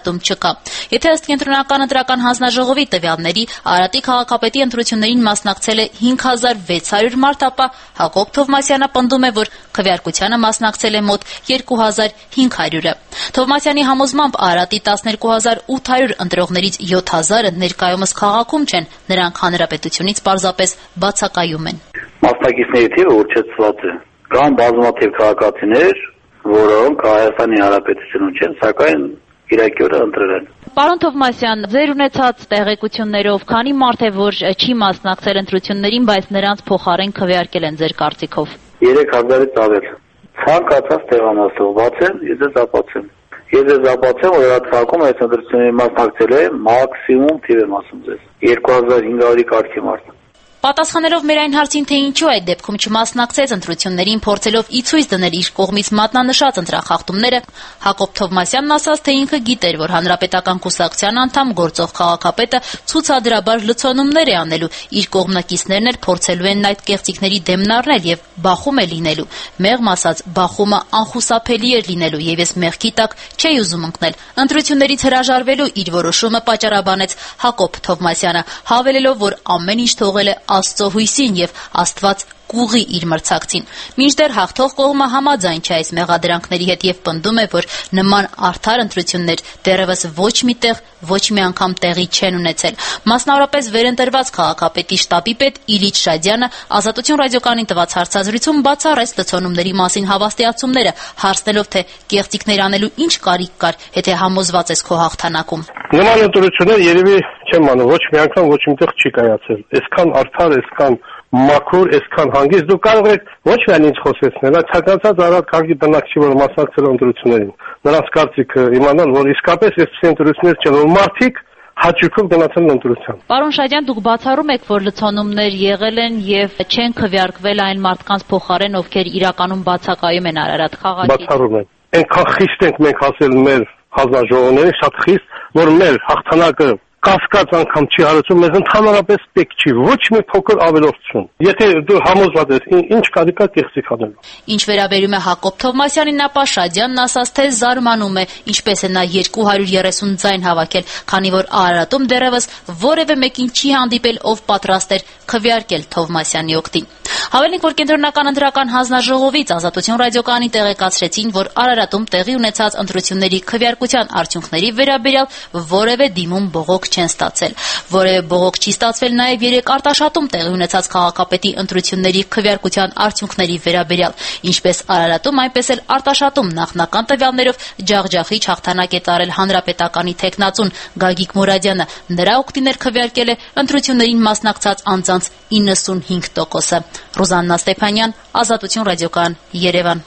կա։ Եթե ըստ կենտրոնական ընտրական հանձնաժողովի տվյալների Արարատի քաղաքապետի ընտրություններին մասնակցել է հինգ հազար վեց հարյուր մարդ, ապա Հակոբ Թովմասյանը պնդում է, որ քվեարկությանը մասնակցել է մոտ երկու հազար հինգ հարյուրը։ Թովմասյանի համոզմամբ Արարատի տասներկու հազար ութ հարյուր ընտրողներից յոթ հազարը ներկայումս քաղաքում չեն, նրանք հանրապետությունից պարզապես բացակայում են։ Մասնակիցների թիվը ուռչեցված է։ Կան բազմաթիվ քաղաքացիներ, որոնք Հայաստանի Հանրապետությունում չեն, սակայն Կիրակի օրը ընտրել են։ Պարոն Թովմասյան, ձեր ունեցած տեղեկություններով քանի մարդ է, որ չի մասնակցել ընտրություններին, բայց նրանց փոխարեն քվեարկել են ձեր կարծիքով։ երեք հազարից ավել։ Ցանկացած տեղամասով բացեմ, ես ձեզ ապացեմ։ Ես ձեզ ապացեմ, որ այդ քաղաքում այս ընտրություններին մասնակցել է մաքսիմում թիվ եմ ասում ձեզ։ երկու հազար հինգ հարյուրի կարգի մարդ։ Պատասխանելով մեր այն հարցին, թե ինչու այդ դեպքում չմասնակցեց ընտրություններին, փորձելով ի ցույց դնել իր կողմից մատնանշած ընտրախախտումները, Հակոբ Թովմասյանն ասաց, թե ինքը գիտեր, որ հանրապետական կուսակցության անդամ գործող քաղաքապետը ցուցադրաբար լցոնումներ է անելու, իր կողմնակիցներն էլ փորձելու են այդ կեղծիքների դեմն առնել եւ բախում է լինելու։ Մեղմ ասած, բախումը անխուսափելի էր լինելու եւ ես մեղքի տակ չէի ուզում ընկնել։ Ընտրություններից հրաժարվելու իր որոշումը պատճառաբանեց Հակոբ Թովմասյանը, հավելելով, որ ամեն ինչ թողել է Աստծո հույսին եւ Աստված կուղի իր մրցակցին։ Մինչդեռ հաղթող կողմը համաձայն չէ այս մեղադրանքների հետ եւ պնդում է, որ նման արդար ընտրություններ դեռևս ոչ մի տեղ, ոչ մի անգամ տեղի չեն ունեցել։ Մասնավորապես վերընտրված քաղաքապետի շտաբի պետ Իլիչ Շադյանը Ազատություն ռադիոկայանին տված հարցազրույցում բացառեց լցոնումների մասին հավաստիացումները, հարցնելով, թե կեղծիքներ անելու ինչ կարիք կար, եթե համոզված ես քո հաղթանակում։ Նման ընտրություններ երևի չեմ անում, ոչ մի անգամ ոչ միտեղ չի կայացել։ Այսքան արդար, այսքան մաքուր, այսքան հանգիստ դու կարող եք ոչ միայն ինձ խոսեցնել, այլ ցանկացած Արարատ քաղաքի բնակչի, որ մասնակցել ընտրություններին, նրանց կարծիքը իմանալ, որ իսկապես այսպես ընտրություններ չեն, որ մարդիկ հաճույքով գնացել ընտրության։ Պարոն Շադյան, դուք բացառում եք, որ լցոնումներ եղել են եւ չեն քվեարկվել այն մարդկանց փոխարեն, ովքեր իրականում բացակայում են Արարատ քաղաքի։ Բացառում եմ։ Այնքան խիստ ենք մենք ասել մեր հանձնաժողովներին, շատ խիստ, որ մեր հաղթանակը կասկած անգամ չի հարուցում, մեզ ընդհանրապես պետք չի, ոչ մի փոքր ավելորդություն։ Եթե դու համոզված ես, ինչ կարիք կա կեղծիք անելու։ Ինչ վերաբերում է Հակոբ Թովմասյանին, ապա Շադյանն ասաց, թե զարմանում է, ինչպես է նա երկու հարյուր երեսուն ձայն հավաքել, քանի որ Արարատում դեռևս որևէ մեկին չի հանդիպել, ով պատրաստ էր քվեարկել Թովմասյանի օգտին։ Հավելենք, որ կենտրոնական ընտրական հանձնաժողովից Ազատություն ռադիոկայանի տեղեկացրեցին, որ Արարատում տեղի ունեցած ընտրությունների քվեարկության արդյունքների վերաբերյալ որևէ դիմում բողոք չեն ստացել։ Որևէ բողոք չի ստացվել նաև երեք Արտաշատում տեղի ունեցած քաղաքապետի ընտրությունների քվեարկության արդյունքների վերաբերյալ, ինչպես Արարատում, այնպես էլ Արտաշատում նախնական տվյալներով ջախջախիչ հաղթանակ է տարել հանրապետականի թեկնածուն Գագիկ Մուրադյանը։ Նրա օգտին էր քվեարկել է ընտրություններին մասնակցած անձանց իննսունհինգ տոկոսը։ Ռուզաննա Ստեփանյան, Ազատություն ռադիոկայան, Երևան։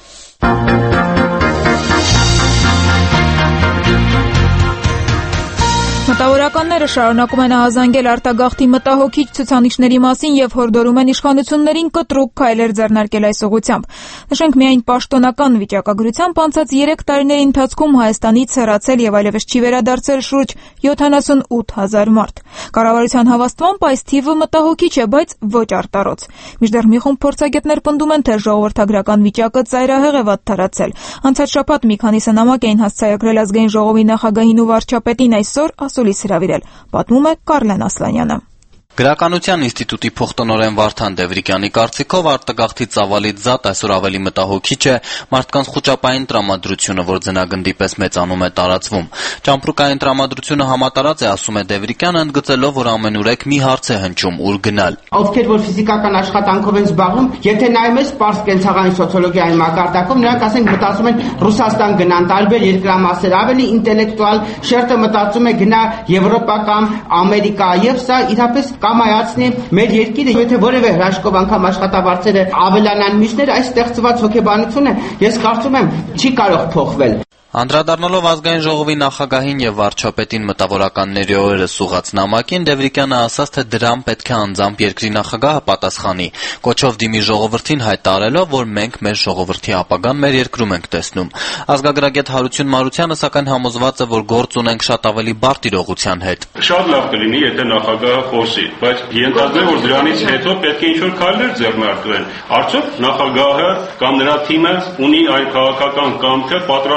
Մտավորականները շարունակում են ահազանգել արտագաղթի մտահոգիչ ցուցանիշների մասին եւ հորդորում են իշխանություններին կտրուկ քայլեր ձեռնարկել այս ուղղությամբ։ Նշենք, միայն պաշտոնական վիճակագրությամբ անցած երեք տարիների ընթացքում Հայաստանից հեռացել եւ այլևս չի վերադարձել շուրջ յոթանասունութ հազար մարդ։ Կառավարության հավաստմամբ այս թիվը մտահոգիչ է, բայց ոչ արտառոց։ Մինչդեռ մի խումբ փորձագետներ պնդում են, թե ժողովրդագրական վիճակը ծայրահեղ է վատթարացել։ Անցած շաբաթ մի քանիսը նամակ էին հասցեագրել ազգային ժողովի նախագահին ու վարչապետին, այսօր ասուլիս հրավիրել, պատմում է Կարլեն Ասլանյանը։ Գրականության ինստիտուտի փոխտնօրեն Վարդան Դևրիկյանի կարծիքով արտագաղթի ծավալից զատ այսօր ավելի մտահոգիչ է մարդկանց խոճապային տրամադրությունը, որ ձնագնդի պես մեծանում է տարածվում։ Ճամպրուկային տրամադրությունը համատարած է, ասում է Դևրիկյանը, ընդգծելով, որ ամենուրեք մի հարց է հնչում՝ ուր գնալ։ Ովքեր որ ֆիզիկական աշխատանքով են զբաղվում, եթե նայում ես պարզ կենցաղային սոցիոլոգիայի մակարդակով, նրանք ասենք մտածում են Ռուսաստան գնան, տարբեր երկրամասեր, ավելի ինտելեկտուալ շերտը մտածում է գնա Եվրոպա կամ Ամերիկա, եւ սա իրապես կամայացնի մեր երկիրը, եթե որևէ հրաշքով անգամ աշխատավարձերը ավելանան միշներ, այս ստեղծված հոգեբանությունը ես կարծում եմ չի կարող փոխվել։ Անդրադառնալով ազգային ժողովի նախագահին եւ վարչապետին մտավորականների օրերս ուղղած նամակին, Դևրիկյանը ասաց, թե դրան պետք է անձամբ երկրի նախագահը պատասխանի, կոչով դիմի ժողովրդին հայտարարելով, որ մենք մեր ժողովրդի ապագան մեր երկրում ենք տեսնում։ Ազգագրագետ Հարություն Մարությանը սակայն համոզված է, որ գործ ունենք շատ ավելի բարդ իրողության հետ։ Շատ լավ կլինի, եթե նախագահը խոսի, բայց ենթադրեմ, որ դրանից հետո պետք է ինչ-որ քայլեր ձեռնարկվեն։ Արդյոք նախագահը կամ նրա թիմը ունի այն քաղաքական կամքը, պատրաստ է այն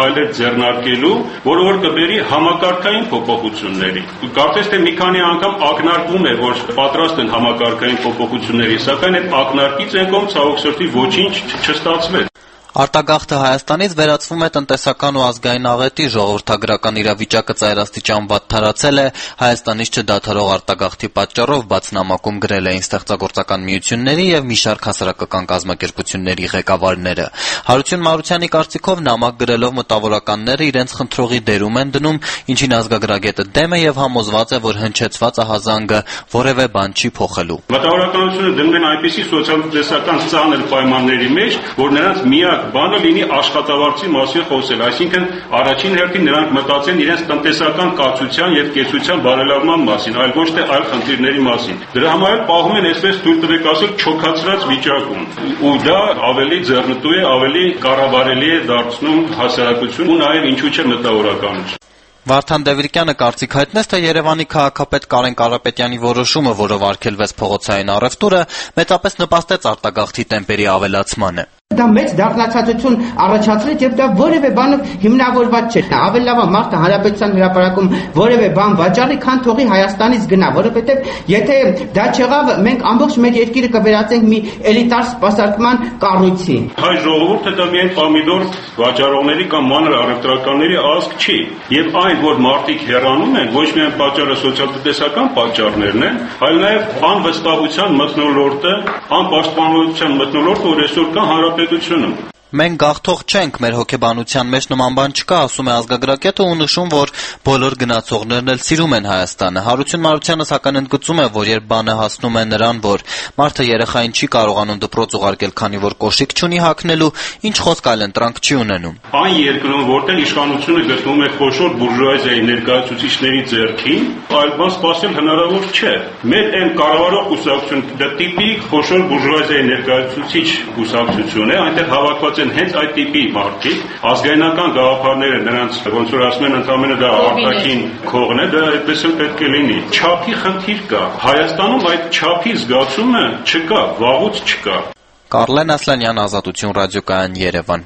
քայլեր ձեռնարկելու, որը որ կբերի համակարգային փոփոխությունների։ Կարծես թե մի քանի անգամ ակնարկվում է, որ պատրաստ են համակարգային փոփոխությունների, սակայն այդ ակնարկից են կողմ ցավոք սրտի ոչինչ չստացվեց։ Արտագաղթը Հայաստանից վերածվում է տնտեսական ու ազգային աղետի, ժողովրդագրական իրավիճակը ծայրաստիճան վատթարացել է, Հայաստանից չդադարող արտագաղթի պատճառով բաց նամակում գրել էին ստեղծագործական միությունների եւ մի շարք հասարակական կազմակերպությունների ղեկավարները։ Հարություն Մարությանի կարծիքով նամակ գրելով մտավորականները իրենց խնդրողի դերում են դնում, ինչին ազգագրագետը դեմ է եւ համոզված է, որ հնչեցված ահազանգը որևէ բան չի փոխելու։ Մտավորականությունը դնում են այնպիսի սոցիալ-տնտեսական ծանր պայմանների մեջ, որ նրանց միակ բանը լինի աշխատավարձի մասին խոսել, այսինքն առաջին հերթին նրանք մտածեն իրենց տնտեսական կացության եւ կեցության բարելավման մասին, այլ ոչ թե այլ խնդիրների մասին։ Դրա համար էլ պահում են այսպես թույլ տվեք ասել չոքացրած վիճակում, ու դա ավելի ձեռնտու է, ավելի կառավարելի է դարձնում հասարակություն ու նաեւ ինչու՞ չէ մտավորականություն։ Վարդան Դևրիկյանը կարծիք հայտնեց, թե Երևանի քաղաքապետ Կարեն Կարապետյանի որոշումը, որով արգելվեց փողոցային առևտուրը, մեծապես նպաստեց արտագաղթի տեմպերի ավելացմանը։ Դա մեծ դառնացածություն առաջացրեց եւ դա որևէ բանով հիմնավորված չէ։ Ավելի լավ է մարդը հանրապետության հրապարակում որևէ բան վաճառի, քան թողի Հայաստանից գնա, որովհետեւ եթե դա չեղավ, մենք ամբողջ մեր երկիրը կվերածենք մի էլիտար սպասարկման կառույցի։ Հայ ժողովուրդը դա միայն պամիդոր վաճառողների կամ մանր առևտրականների ազգ չի, եւ այն, որ մարդիկ հեռանում են, ոչ միայն պատճառը սոցիալ-տնտեսական պատճառներն են, այլ նաեւ անվստահության մթնոլորտը, անպաշտպանության մթնոլորտը, որ այսօր կա հանրապետությունում։ Մենք գաղթող չենք, մեր հոգեբանության մեջ նման բան չկա, ասում է ազգագրագետը ու նշում, որ բոլոր գնացողներն էլ սիրում են Հայաստանը։ Հարություն Մարությանը սակայն ընդգծում է, որ երբ բանը հասնում է նրան, որ մարդը երեխային չի կարողանում դպրոց ուղարկել, քանի որ կոշիկ չունի հագնելու, ինչ խոսք այլ ընտրանք չի ունենում։ Այն երկրում, որտեղ իշխանությունը գտնվում է խոշոր բուրժուազիայի ներկայացուցիչների ձեռքին, այլ բան սպասել հնարավոր չէ։ Մեր այն կառավարող կուսակցությունը դա տիպիկ խոշոր բուրժուազիայի ներկայացուցիչ կուսակցություն է, այնտեղ հավաքված են հենց այդ տիպի մարդիկ, ազգայնական գաղափարները նրանց ոնց որ ասում են ընդամենը դա արտաքին քողն է, դա այդպես էլ պետք է լինի։ Չափի խնդիր կա։ Հայաստանում այդ չափի զգացումը չկա, վաղուց չկա։ Կարլեն Ասլանյան, Ազատություն ռադիոկայան, Երևան։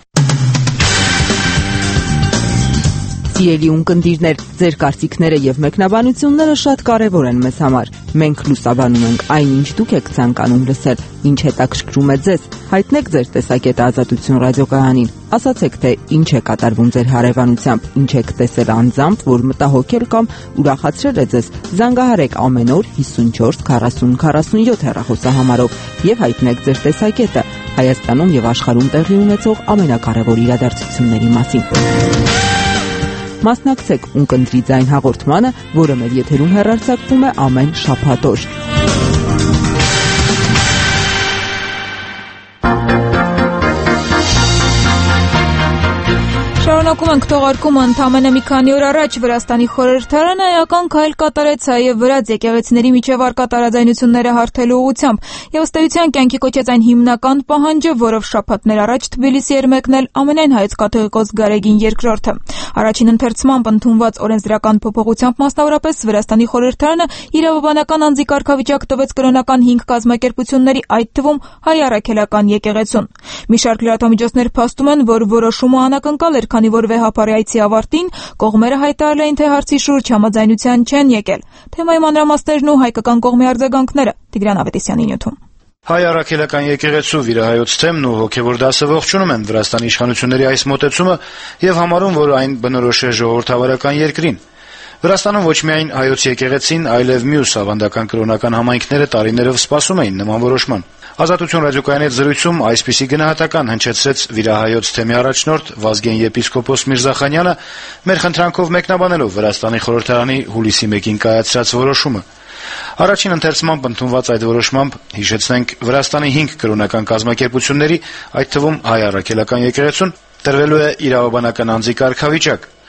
Սիրելի ունկնդիրներ, ձեր կարծիքները եւ մեկնաբանությունները շատ կարեւոր են մեզ համար։ Մենք լուսաբանում ենք այն, ինչ դուք եք ցանկանում լսել, ինչ հետաքրքրում է ձեզ։ Հայտնեք ձեր տեսակետը Ազատություն ռադիոկայանին։ Ասացեք, թե ինչ է կատարվում ձեր հարևանությամբ, ինչ եք տեսել անձամբ, որ մտահոգել կամ ուրախացրել է ձեզ։ Զանգահարեք ամեն օր հիսունչորս քառասուն քառասունյոթ հեռախոսահամարով եւ հայտնեք ձեր տեսակետը Հայաստանում եւ աշխարհում տեղի ունեցող ամենակարևոր իրադարձությունների մասին։ Մասնակցեք ունկնդրի ձայն հաղորդմանը, որը մեր եթերում հեռարձակվում է ամեն շաբաթ օր։ Շարունակում ենք թողարկումը ընդամենը մի քանի օր առաջ Վրաստանի խորհրդարանը էական քայլ կատարեց հայ եւ վրաց եկեղեցիների միջև առկա տարաձայնությունները հարթելու ուղղությամբ եւ ըստ էության կյանքի կոչեց այն հիմնական պահանջը, որով շաբաթներ առաջ Թբիլիսի էր մեկնել ամենայն հայոց կաթողիկոս Գարեգին երկրորդը։ Առաջին ընթերցմամբ ընդունված օրենսդրական փոփոխությամբ մասնավորապես Վրաստանի խորհրդարանը իրավաբանական անձի կարգավիճակ տվեց կրոնական հինգ կազմակերպությունների, այդ թվում հայ առաքելական եկեղեցուն։ Մի շարք լրատվամիջոցներ փաստում են, որ որոշումը անակնկալ էր, քանի որ վեհապարի այցի ավարտին կողմերը հայտարարել էին, թե հարցի շուրջ համաձայնության չեն եկել։ Թեմայի մանրամասներն ու հայկական կողմի արձագանքները Տիգրան Ավետիսյանի նյութում։ Հայ առաքելական եկեղեցու վիրահայոց թեմն ու հոգևոր դասը ողջունում են Վրաստանի իշխանությունների այս մոտեցումը եւ համարում, որ այն բնորոշ է ժողովրդավարական երկրին։ Վրաստանում ոչ միայն հայոց եկեղեցին, այլև մյուս ավանդական կրոնական համայնքները տարիներով սպասում էին նման որոշման։ Ազատություն ռադիոկայանի հետ զրույցում այսպիսի գնահատական հնչեցրեց վիրահայոց թեմի առաջնորդ Վազգեն եպիսկոպոս Միրզախանյանը, մեր խնդրանքով մեկնաբանելով Վրաստանի խորհրդարանի հուլիսի մեկին կայացրած որոշումը։ Առաջին ընթերցմամբ ընդունված այդ որոշմամբ, հիշեցնենք, Վրաստանի հինգ կրոնական կազմակերպությունների, այդ թվում հայ առաքելական եկեղեցուն, տրվելու է իրավաբանական անձի կարգավիճակ։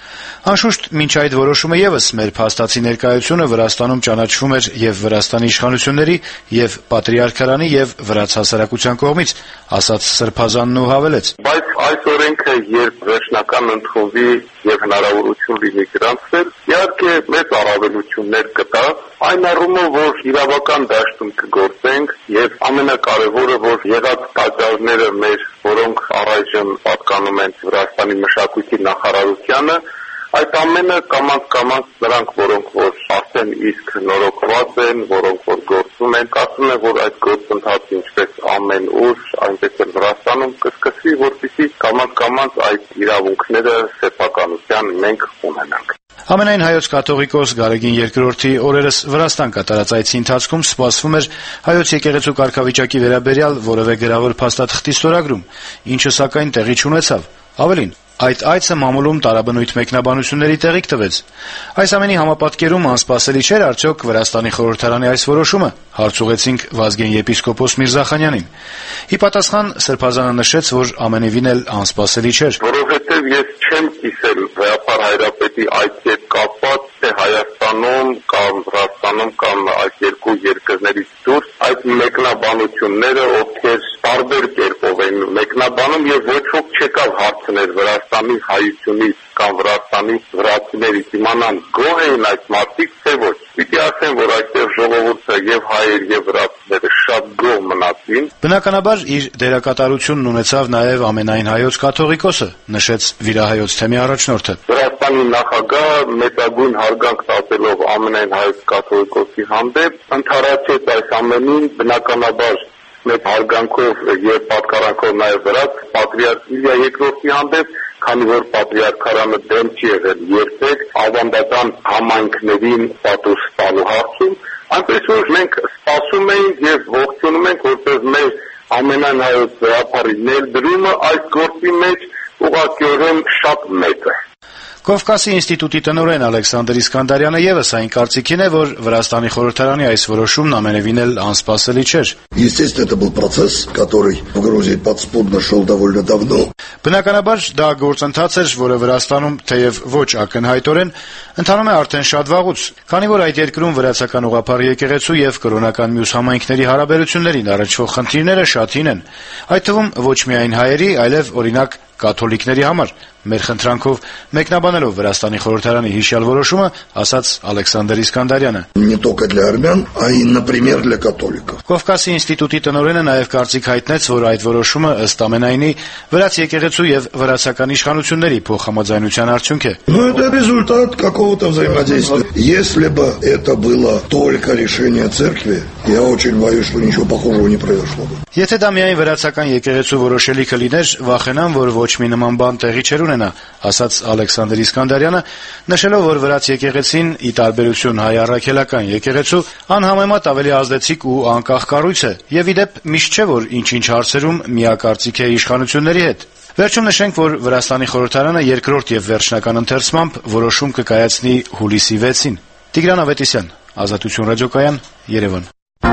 Անշուշտ, մինչ այդ որոշումը եւս մեր փաստացի ներկայությունը Վրաստանում ճանաչվում էր եւ Վրաստանի իշխանությունների, եւ Պատրիարքարանի, եւ Վրաց հասարակության կողմից, ասաց Սրբազանն ու հավելեց. Բայց այս օրենքը երբ վերջնական ընդունվի եւ հնարավորություն լինի գրանցվել, իհարկե մեծ առավելություններ կտա, այն առումով, որ իրավական դաշտում կգործենք եւ ամենակարևորը, որ եղած պատճառները մեր, որոնք առայժմ պատկանում են Վրաստանի մշակույթի նախարարությանը, այդ ամենը կամաց-կամաց նրանք, որոնք որ արդեն իսկ նորոգված են, որոնք որ գործում են, ասում են, որ այդ գործընթացը ինչպես ամեն օր, այնպես էլ Վրաստանում կսկսվի, որպեսզի կամաց-կամաց այդ իրավունքները սեփականության մենք ունենանք։ Ամենայն հայոց կաթողիկոս Գարեգին երկրորդի օրերս Վրաստան կատարած այցի ընթացքում սպասվում էր հայոց եկեղեցու կարգավիճակի վերաբերյալ որևէ գրավոր փաստաթղթի ստորագրում, ինչը սակայն տեղի չունեցավ։ Ավելին, այդ այցը մամուլում տարաբնույթ մեկնաբանությունների տեղիք տվեց։ Այս ամենի համապատկերում անսպասելի չէր արդյոք Վրաստանի խորհրդարանի այս որոշումը, հարց ուղեցինք Վազգեն եպիսկոպոս Միրզախանյանին։ Ի պատասխան Սրբազանը նշեց, որ ամենևին էլ անսպասելի չէր։ Որովհետև ես չեմ կիսել Վեապար Հայրապետի այցի հետ կապված, թե Հայաստանում կամ Վրաստանում կամ այս երկու երկրներից դուրս այդ մեկնաբանությունները, ովքեր տարբեր կերպով են մեկնաբանում եւ ոչ ոք չեկավ հարցնել Վրաստանի հայությունից կամ Վրաստանի վրացիներից իմանան գոհ էին այդ մարդիկ, թե ոչ։ Պիտի ասեմ, որ այստեղ ժողովուրդը եւ հայեր եւ վրացիները շատ գոհ մնացին։ Բնականաբար իր դերակատարությունն ունեցավ նաեւ ամենայն հայոց կաթողիկոսը, նշեց վիրահայոց թեմի առաջնորդը։ Վրաստանի նախագահ մեծագույն հարգանք տածելով ամենայն հայոց կաթողիկոսի հանդեպ ընդառաջեց այս ամենին, բնականաբար մեծ հարգանքով եւ պատկառանքով նաեւ վրաց պատրիարք Իլիա երկրորդի հանդեպ, քանի որ պատրիարքարանը դեմ չի եղել երբեք ավանդական համայնքներին պատուս տալու հարցում, այնպես որ մենք սպասում ենք եւ ողջունում ենք, որպես մեր ամենայն հայոց վրապարի ներդրումը այս գործի մեջ ուղղակիորեն շատ մեծ է։ Կովկասի ինստիտուտի տնօրեն Ալեքսանդր Իսկանդարյանը եւս այն կարծիքին է, որ Վրաստանի խորհրդարանի այս որոշումն ամենևին էլ անսպասելի չէր։ Естественно, это был процесс, который в Грузии подспудно шел довольно давно. Բնականաբար դա գործընթաց էր, որը Վրաստանում թեև ոչ ակնհայտորեն ընթանում է արդեն շատ վաղուց, քանի որ այդ երկրում վրացական ուղղափառ եկեղեցու եւ կրոնական մյուս համայնքների հարաբերություններին առնչվող խնդիրները շատ հին են, այդ թվում ոչ միայն հայերի, այլև օրինակ կաթոլիկների համար։ Մեր խնդրանքով մեկնաբանելով Վրաստանի խորհրդարանի հիշյալ որոշումը, ասաց Ալեքսանդր Իսկանդարյանը. Не только для армян, а и, например, для католиков. Կովկասի ինստիտուտի տնօրենը նաև կարծիք հայտնեց, որ այդ որոշումը ըստ ամենայնի վրաց եկեղեցու եւ վրացական իշխանությունների փոխհամաձայնության արդյունք է։ Ну, это результат какого-то взаимодействия. Если бы это было только решение церкви, я очень боюсь, что ничего похожего не произошло бы. Եթե դա միայն վրացական եկեղեցու որոշելիքը լիներ, վախենամ, որ ոչ մի նման բան տեղի չէր ունենա, ասաց Ալեքսանդր Իսկանդարյանը, նշելով, որ վրաց եկեղեցին, ի տարբերություն հայ առաքելական եկեղեցու, անհամեմատ ավելի ազդեցիկ ու անկախ կառույց է, եւ իդեպ միշտ չէ, որ ինչ-ինչ հարցերում միակարծիք է իշխանությունների հետ։ Վերջում նշենք, որ Վրաստանի խորհրդարանը երկրորդ եւ վերջնական ընթերցմամբ որոշում կկայացնի հուլիսի վեցին։ Տիգրան Ավետիսյան, Ազատություն ռադիոկայան, Երևան։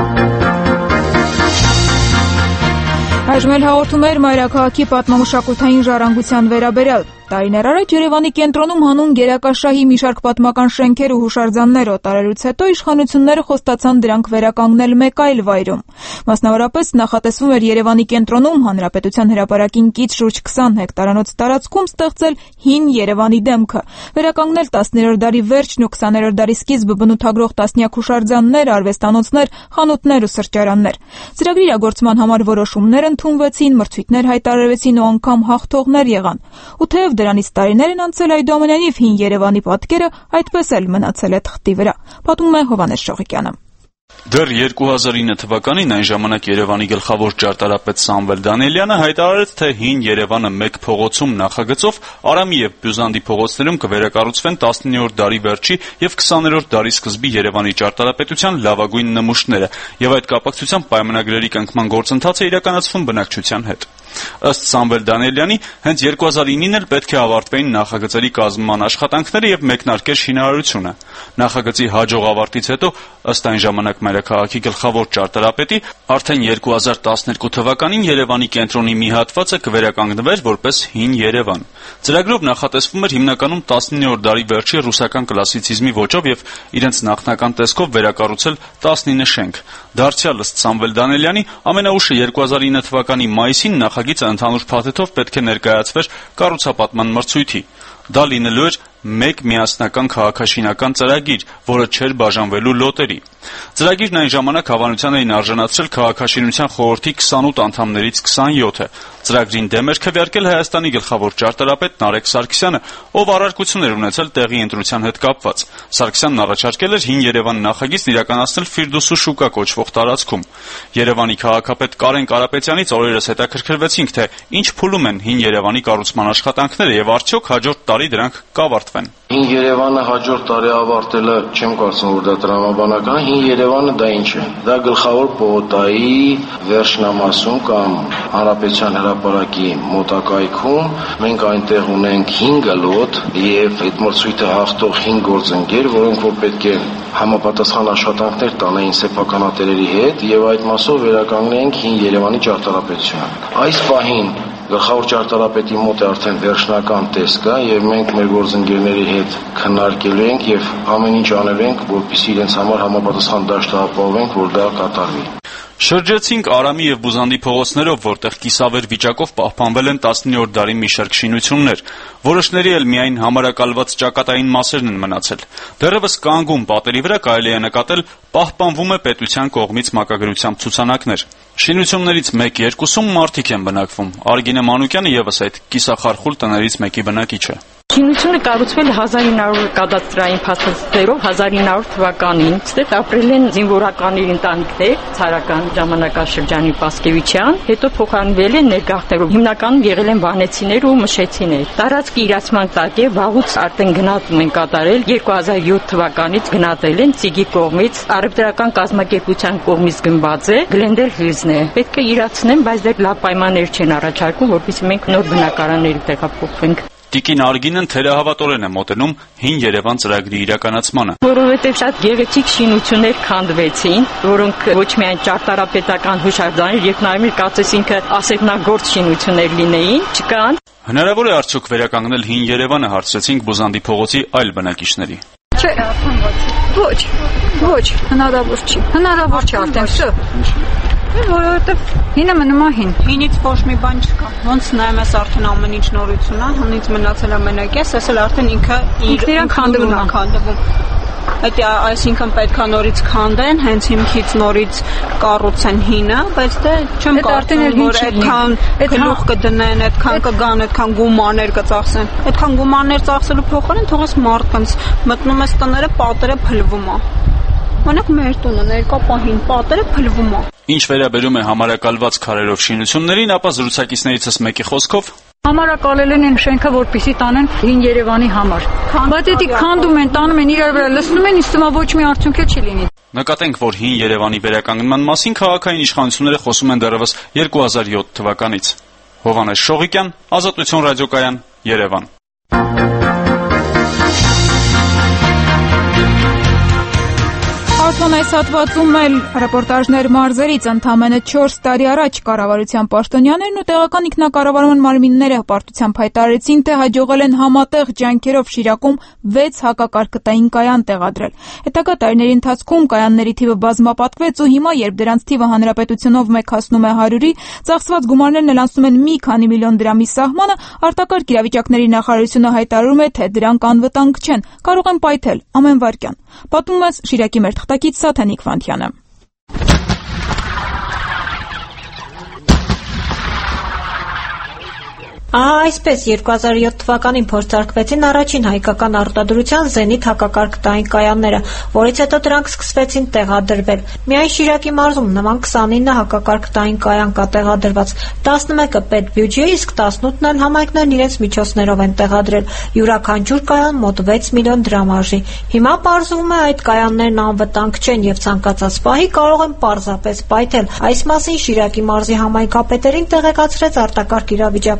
Այժմ էլ հաղորդում էր մայրաքաղաքի պատմամշակութային ժառանգության վերաբերյալ։ Տարիներ առաջ Երևանի կենտրոնում հանուն գերակաշահի մի շարք պատմական շենքեր ու հուշարձաններ օտարելուց հետո իշխանությունները խոստացան դրանք վերականգնել մեկ այլ վայրում։ Մասնավորապես նախատեսվում էր Երևանի կենտրոնում հանրապետության հրապարակին կից շուրջ քսան հեկտարանոց տարածքում ստեղծել հին Երևանի դեմքը, վերականգնել տասներորդ դարի վերջն ու քսաներորդ դարի սկիզբը բնութագրող տասնյակ հուշարձաններ, արվեստանոցներ, խանութներ ու սրճարաններ։ Ծրագրի իրագործման համար որոշումներ ընդունվեցին, մրցույթներ հայտարարվեցին ու անգամ հաղթողներ եղան։ Ու թեև դրանից տարիներ են անցել, այդուամենայնիվ հին Երևանի պատկերը այդպես էլ մնացել է թղթի վրա, պատմում է Հովհաննես Շողիկյանը։ Դեռ երկու հազար ինը թվականին այն ժամանակ Երևանի գլխավոր ճարտարապետ Սամվել Դանիելյանը հայտարարեց, թե հին Երևանը մեկ փողոցում նախագծով Արամի եւ Բյուզանդի փողոցներում կվերակառուցվեն տասնիններորդ դարի վերջի եւ քսաներորդ դարի սկզբի Երևանի ճարտարապետության լավագույն նմուշները, եւ այդ կապակցությամբ պայմանագրերի կնքման գործընթացը իրականացվում բնակչության հետ։ Ըստ Սամվել Դանիելյանի, հենց երկու հազար ինին էլ պետք է ավարտվեին նախագծերի կազմման աշխատանքները եւ մեկնարկեր շինարարությունը։ Նախագծի հաջող ավարտից հետո, ըստ այն ժամանակ մայրաքաղաքի գլխավոր ճարտարապետի, արդեն երկու հազար տասներկու թվականին Երևանի կենտրոնի մի հատվածը կվերականգնվեր որպես հին Երևան։ Ծրագրով նախատեսվում էր հիմնականում տասնիններորդ դարի վերջի ռուսական կլասիցիզմի ոճով եւ իրենց նախնական տեսքով վերակառուցել տասնինը շենք։ Դարձյալ ըստ Սամվել Դանելյանի, ամենաուշը երկու հազար ինը թվականի մայիսին նախագիծը ընդհանուր փաթեթով պետք է ներկայացվեր կառուցապատման մրցույթի։ Դա լինելու էր մեկ միասնական քաղաքաշինական ծրագիր, որը չէր բաժանվելու լոտերի։ Ծրագիրն այն ժամանակ հավանության էին արժանացրել քաղաքաշինության խորհրդի քսանութ անդամներից քսանյոթը։ Ծրագրին դեմ էր քվեարկել Հայաստանի գլխավոր ճարտարապետ Նարեկ Սարգսյանը, ով առարկություններ ունեցել տեղի ընտրության հետ կապված։ Սարգսյանն առաջարկել էր հին Երևան նախագիծն իրականացնել Ֆիրդուսու շուկա կոչվող տարածքում։ Երևանի քաղաքապետ Կարեն Կարապետյանից օրերս հետաքրքրվեցինք, թե ինչ փուլում են հին Երևանի կառուցման աշխատանքները եւ արդյոք հաջորդ տարի դրանք կավարտվեն։ Հին Երևանը հաջորդ տարի ավարտելը չեմ կարծում, որ դա տրամաբանական է։ Հին Երևանը դա ինչ է։ Դա գլխավոր պողոտայի վերջնամասում կամ Հանրապետության հրապարակի մոտակայքում մենք այնտեղ ունենք հինգ լոտ եւ այդ մրցույթը հաղթող հինգ գործընկեր, որոնք որ պետք է համապատասխան աշխատանքներ տանեին սեփականատերերի հետ եւ այդ մասով վերականգնենք հին Երևանի ճարտարապետությունը։ Այս պահին գլխավոր ճարտարապետի մոտ է արդեն վերջնական տեսքը եւ մենք մեր գործընկերների հետ քննարկելու ենք եւ ամեն ինչ անելու ենք, որպեսզի իրենց համար համապատասխան դաշտ ապահովենք, որ դա կատարվի։ Շրջեցինք Արամի եւ Բուզանդի փողոցներով, որտեղ կիսավեր վիճակով պահպանվել են տասնիններորդ դարի մի շարք շինություններ։ Որոշների էլ միայն համարակալված ճակատային մասերն են մնացել։ Դեռևս կանգուն պատերի վրա կարելի է նկատել պահպանվում է պետության կողմից մակագրությամբ ցուցանակներ։ Շինություններից մեկ-երկուսում մարդիկ են բնակվում։ Արգինե Մանուկյանը եւս այդ կիսախարխուլ տներից մեկի բնակիչ է։ Շինությունը կառուցվել հազար ինը հարյուր կադաստրային փաստաթղթերով հազար ինը հարյուր թվականին։ Ստետ ապրել են զինվորականների ընտանիքներ, ցարական ժամանակաշրջանի Պասկևիչյան, հետո փոխանցվել են ներգաղթներով։ Հիմնականում եղել են վանեցիներ ու մշեցիներ։ Տարածքի իրացման տակ է, վաղուց արդեն գնահատում են կատարել, երկու հազար յոթ թվականից գնահատել են Ծիգի կողմից, առևտրական կազմակերպության կողմից գնված է, Glendale Hills-ն է։ Պետք է իրացնեն, բայց դեռ լավ պայմաններ չեն առաջարկում, որպեսզի մենք նոր բնակարանների տեղափոխվենք։ Տիկին Արգինեն թերահավատորեն է մոտենում հին Երևան ծրագրի իրականացմանը։ Որովհետև շատ գեղեցիկ շինություններ քանդվեցին, որոնք ոչ միայն ճարտարապետական հուշարձաններ, երբ նայում եք կարծես ինքը ասեղնագործ շինություններ լինեին, չկան։ Հնարավոր է արդյոք վերականգնել հին Երևանը, հարցրեցինք Բուզանդի փողոցի այլ բնակիչների։ Չէ, ոչ, ոչ, հնարավոր չի։ Հնարավոր չի արդեն, վсё։ Որովհետև հինը մնում է հին։ Հինից ոչ մի բան չկա։ Ոնց նայում ես արդեն ամեն ինչ նորություն է, հնից մնացել է մենակ ես, ասել արդեն ինքը իր քանդվում է, քանդվում։ Այդ այսինքն պետք է նորից քանդեն, հենց հիմքից նորից կառուցեն հինը, բայց դե չեմ կարծում, որ այդքան գլուխ կդնեն, այդքան կգան, այդքան գումարներ կծախսեն։ Այդքան գումարներ ծախսելու փոխարեն թողես մարդկանց մտնում ես տները, պատերը փլվում է։ Մենակ մեր տունը ներկա պահին պատերը փլվում է։ Ինչ վերաբերում է համարակալված քարերով շինություններին, ապա զրուցակիցներիցս մեկի խոսքով համարակալել են շենքը, որպեսզի տանեն հին Երևանի համար։ Բայց դա քանդում են, տանում են իրար վրա, լցնում են, իսկ ոչ մի արդյունք չի լինի։ Նկատենք, որ հին Երևանի վերականգնման մասին քաղաքային իշխանությունները խոսում են դեռևս երկու հազար յոթ թվականից։ Հովհաննես Շողիկյան, Ազատություն ռադիոկայան, Երևան։ Արդեն այս հատվածում էլ ռեպորտաժներ մարզերից ընդամենը չորս տարի առաջ կառավարության պաշտոնյաներն ու տեղական ինքնակառավարման մարմինները հպարտությամբ հայտարարեցին, թե հաջողել են համատեղ ջանքերով Շիրակում վեց հակակարգտային կայան տեղադրել։ Հետագա տարիների ընթացքում կայանների թիվը բազմապատկվեց ու հիմա, երբ դրանց թիվը հանրապետությունով մեկ հասնում է հարյուրի, ծախսված գումարներն էլ անցնում են մի քանի միլիոն դրամի սահմանը, արտակարգ իրավիճակների նախարարությունը հայտարարում է, թե դրանք անվտանգ չեն, կարող են պայթել ամեն վայրկյան։ Պատմում է Շիրակի մեր թղթակից Սաթենիկ Վանթյանը։ Ահա այսպես երկու հազար յոթ թվականին փորձարկվեցին առաջին հայկական արտադրության զենիթ հակակարգտային կայանները, որից հետո դրանք սկսվեցին տեղադրվել։ Միայն Շիրակի մարզում նման քսանինը հակակարգտային կայան կա տեղադրված, տասնմեկը պետբյուջե, իսկ տասնութն էլ համայնքներն իրենց միջոցներով են տեղադրել։ Յուրաքանչյուր կայան մոտ վեց միլիոն դրամ արժի։ Հիմա պարզվում է այդ կայաններն անվտանգ չեն եւ ցանկացած պահի կարող են պարզապես պայթել։ Այս մասին Շիրակի մարզի համայնքապետերին տեղեկացրեց արտակարգ իրավիճակների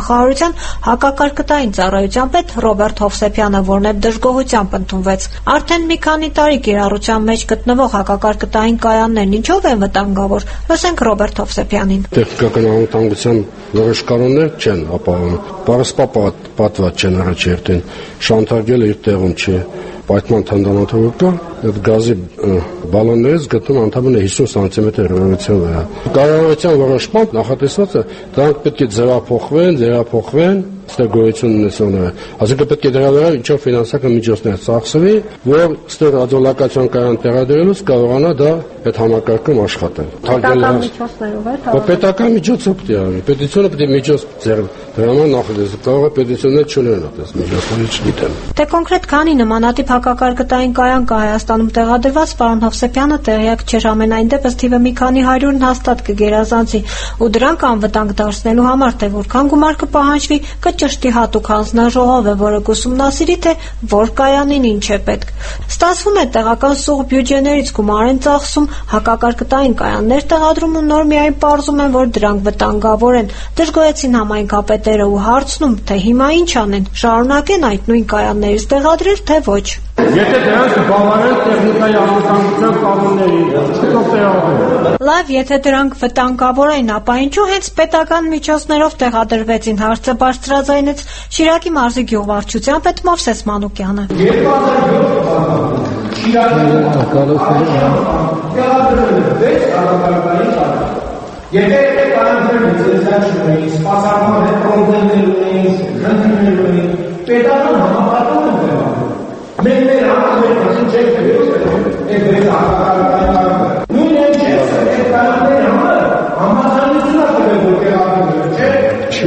նախարարության հակակարգտային ծառայության պետ Ռոբերտ Հովսեփյանը, որն էլ դժգոհությամբ ընդունվեց։ Արդեն մի քանի տարի կիրառության մեջ գտնվող հակակարգտային կայաններն ինչով են վտանգավոր։ Լսենք Ռոբերտ Հովսեփյանին։ Տեխնիկական անվտանգության որոշ կանոններ չեն ապահովում, պարսպա պատված չեն առաջերտին, շանթագելը իր տեղում չի, պայթման թնդանոթը կա, այդ գազի բալոններից գտնում ընդամենը հիսուն սանտիմետր հեռավորության վրա։ Կառավարության որոշմամբ նախատեսված է դրանք պետք է ձևափոխվեն, ձևափոխվեն ստեղ գոյություն ունեցողները։ Այսինքն պետք է դրա վրա ինչ-որ ֆինանսական միջոցներ ծախսվի, որ ստեղ ռադիոլոկացիոն կայան տեղադրելուց կարողանա դա այդ համակարգում աշխատել։ Պետական միջոցներով է դա։ Պետական միջոցով պետք է արվի։ Պետությունը պետք է միջոց ձեռք դրաման նախադես կարող է պետություններ չունենալ այդպես միջոցներ չգիտեմ։ Թե կոնկրետ քանի նմանատիպ հակակարգտային կայան կա Հայաստանում տեղադրված, պարոն Հովսեփյանը տեղյակ չէր, ամենայն դեպս թիվը մի քանի հարյուրն հաստատ կգերազանցի ու դրանք անվտանգ դարձնելու համար թե որքան գումար կպահանջվի, կճշտի հատուկ հանձնաժողով է, որը կուսումնասիրի, թե որ կայանին ինչ է պետք։ Ստացվում է տեղական սուղ բյուջեներից գումար են ծախսում, հակակարգտային կայաններ տեղադրում ու նոր միայն պարզում են, որ դրանք վտանգավոր են։ Դժգոհեցին համայնքապետերը ու հարցնում, թե հիմա ինչ անեն, շարունակեն այդ նույն կայաններից տեղադրել, թե ոչ։ Եթե դրանք բավարար տեխնիկայի անվտանգության կանոններին, չկա տեղադրել։ Լավ, եթե դրանք վտանգավոր են, ապա ինչու հենց պետական միջոցներով տեղադրվեցին, հարցը բարձրաձայնեց Շիրակի մարզի գյուղվարչության պետ Մովսես Մանուկյանը։ երկու հազար յոթ Շիրակի վեց հակակարգային կայան։ Եթե այդ կանոնները լիցենզիա չունեին, սպասարկման հետ պրոբլեմներ ունեին, խնդիրներ ունեին, պետական համապատում են տեղադրում։ Մենք մեր համակարգը չենք վերցնում, այդ վեց հակակարգային կայան։ Նույն են չես այդ կանոնների համար համաձայնություն է տվել, որ տեղադրում չէ։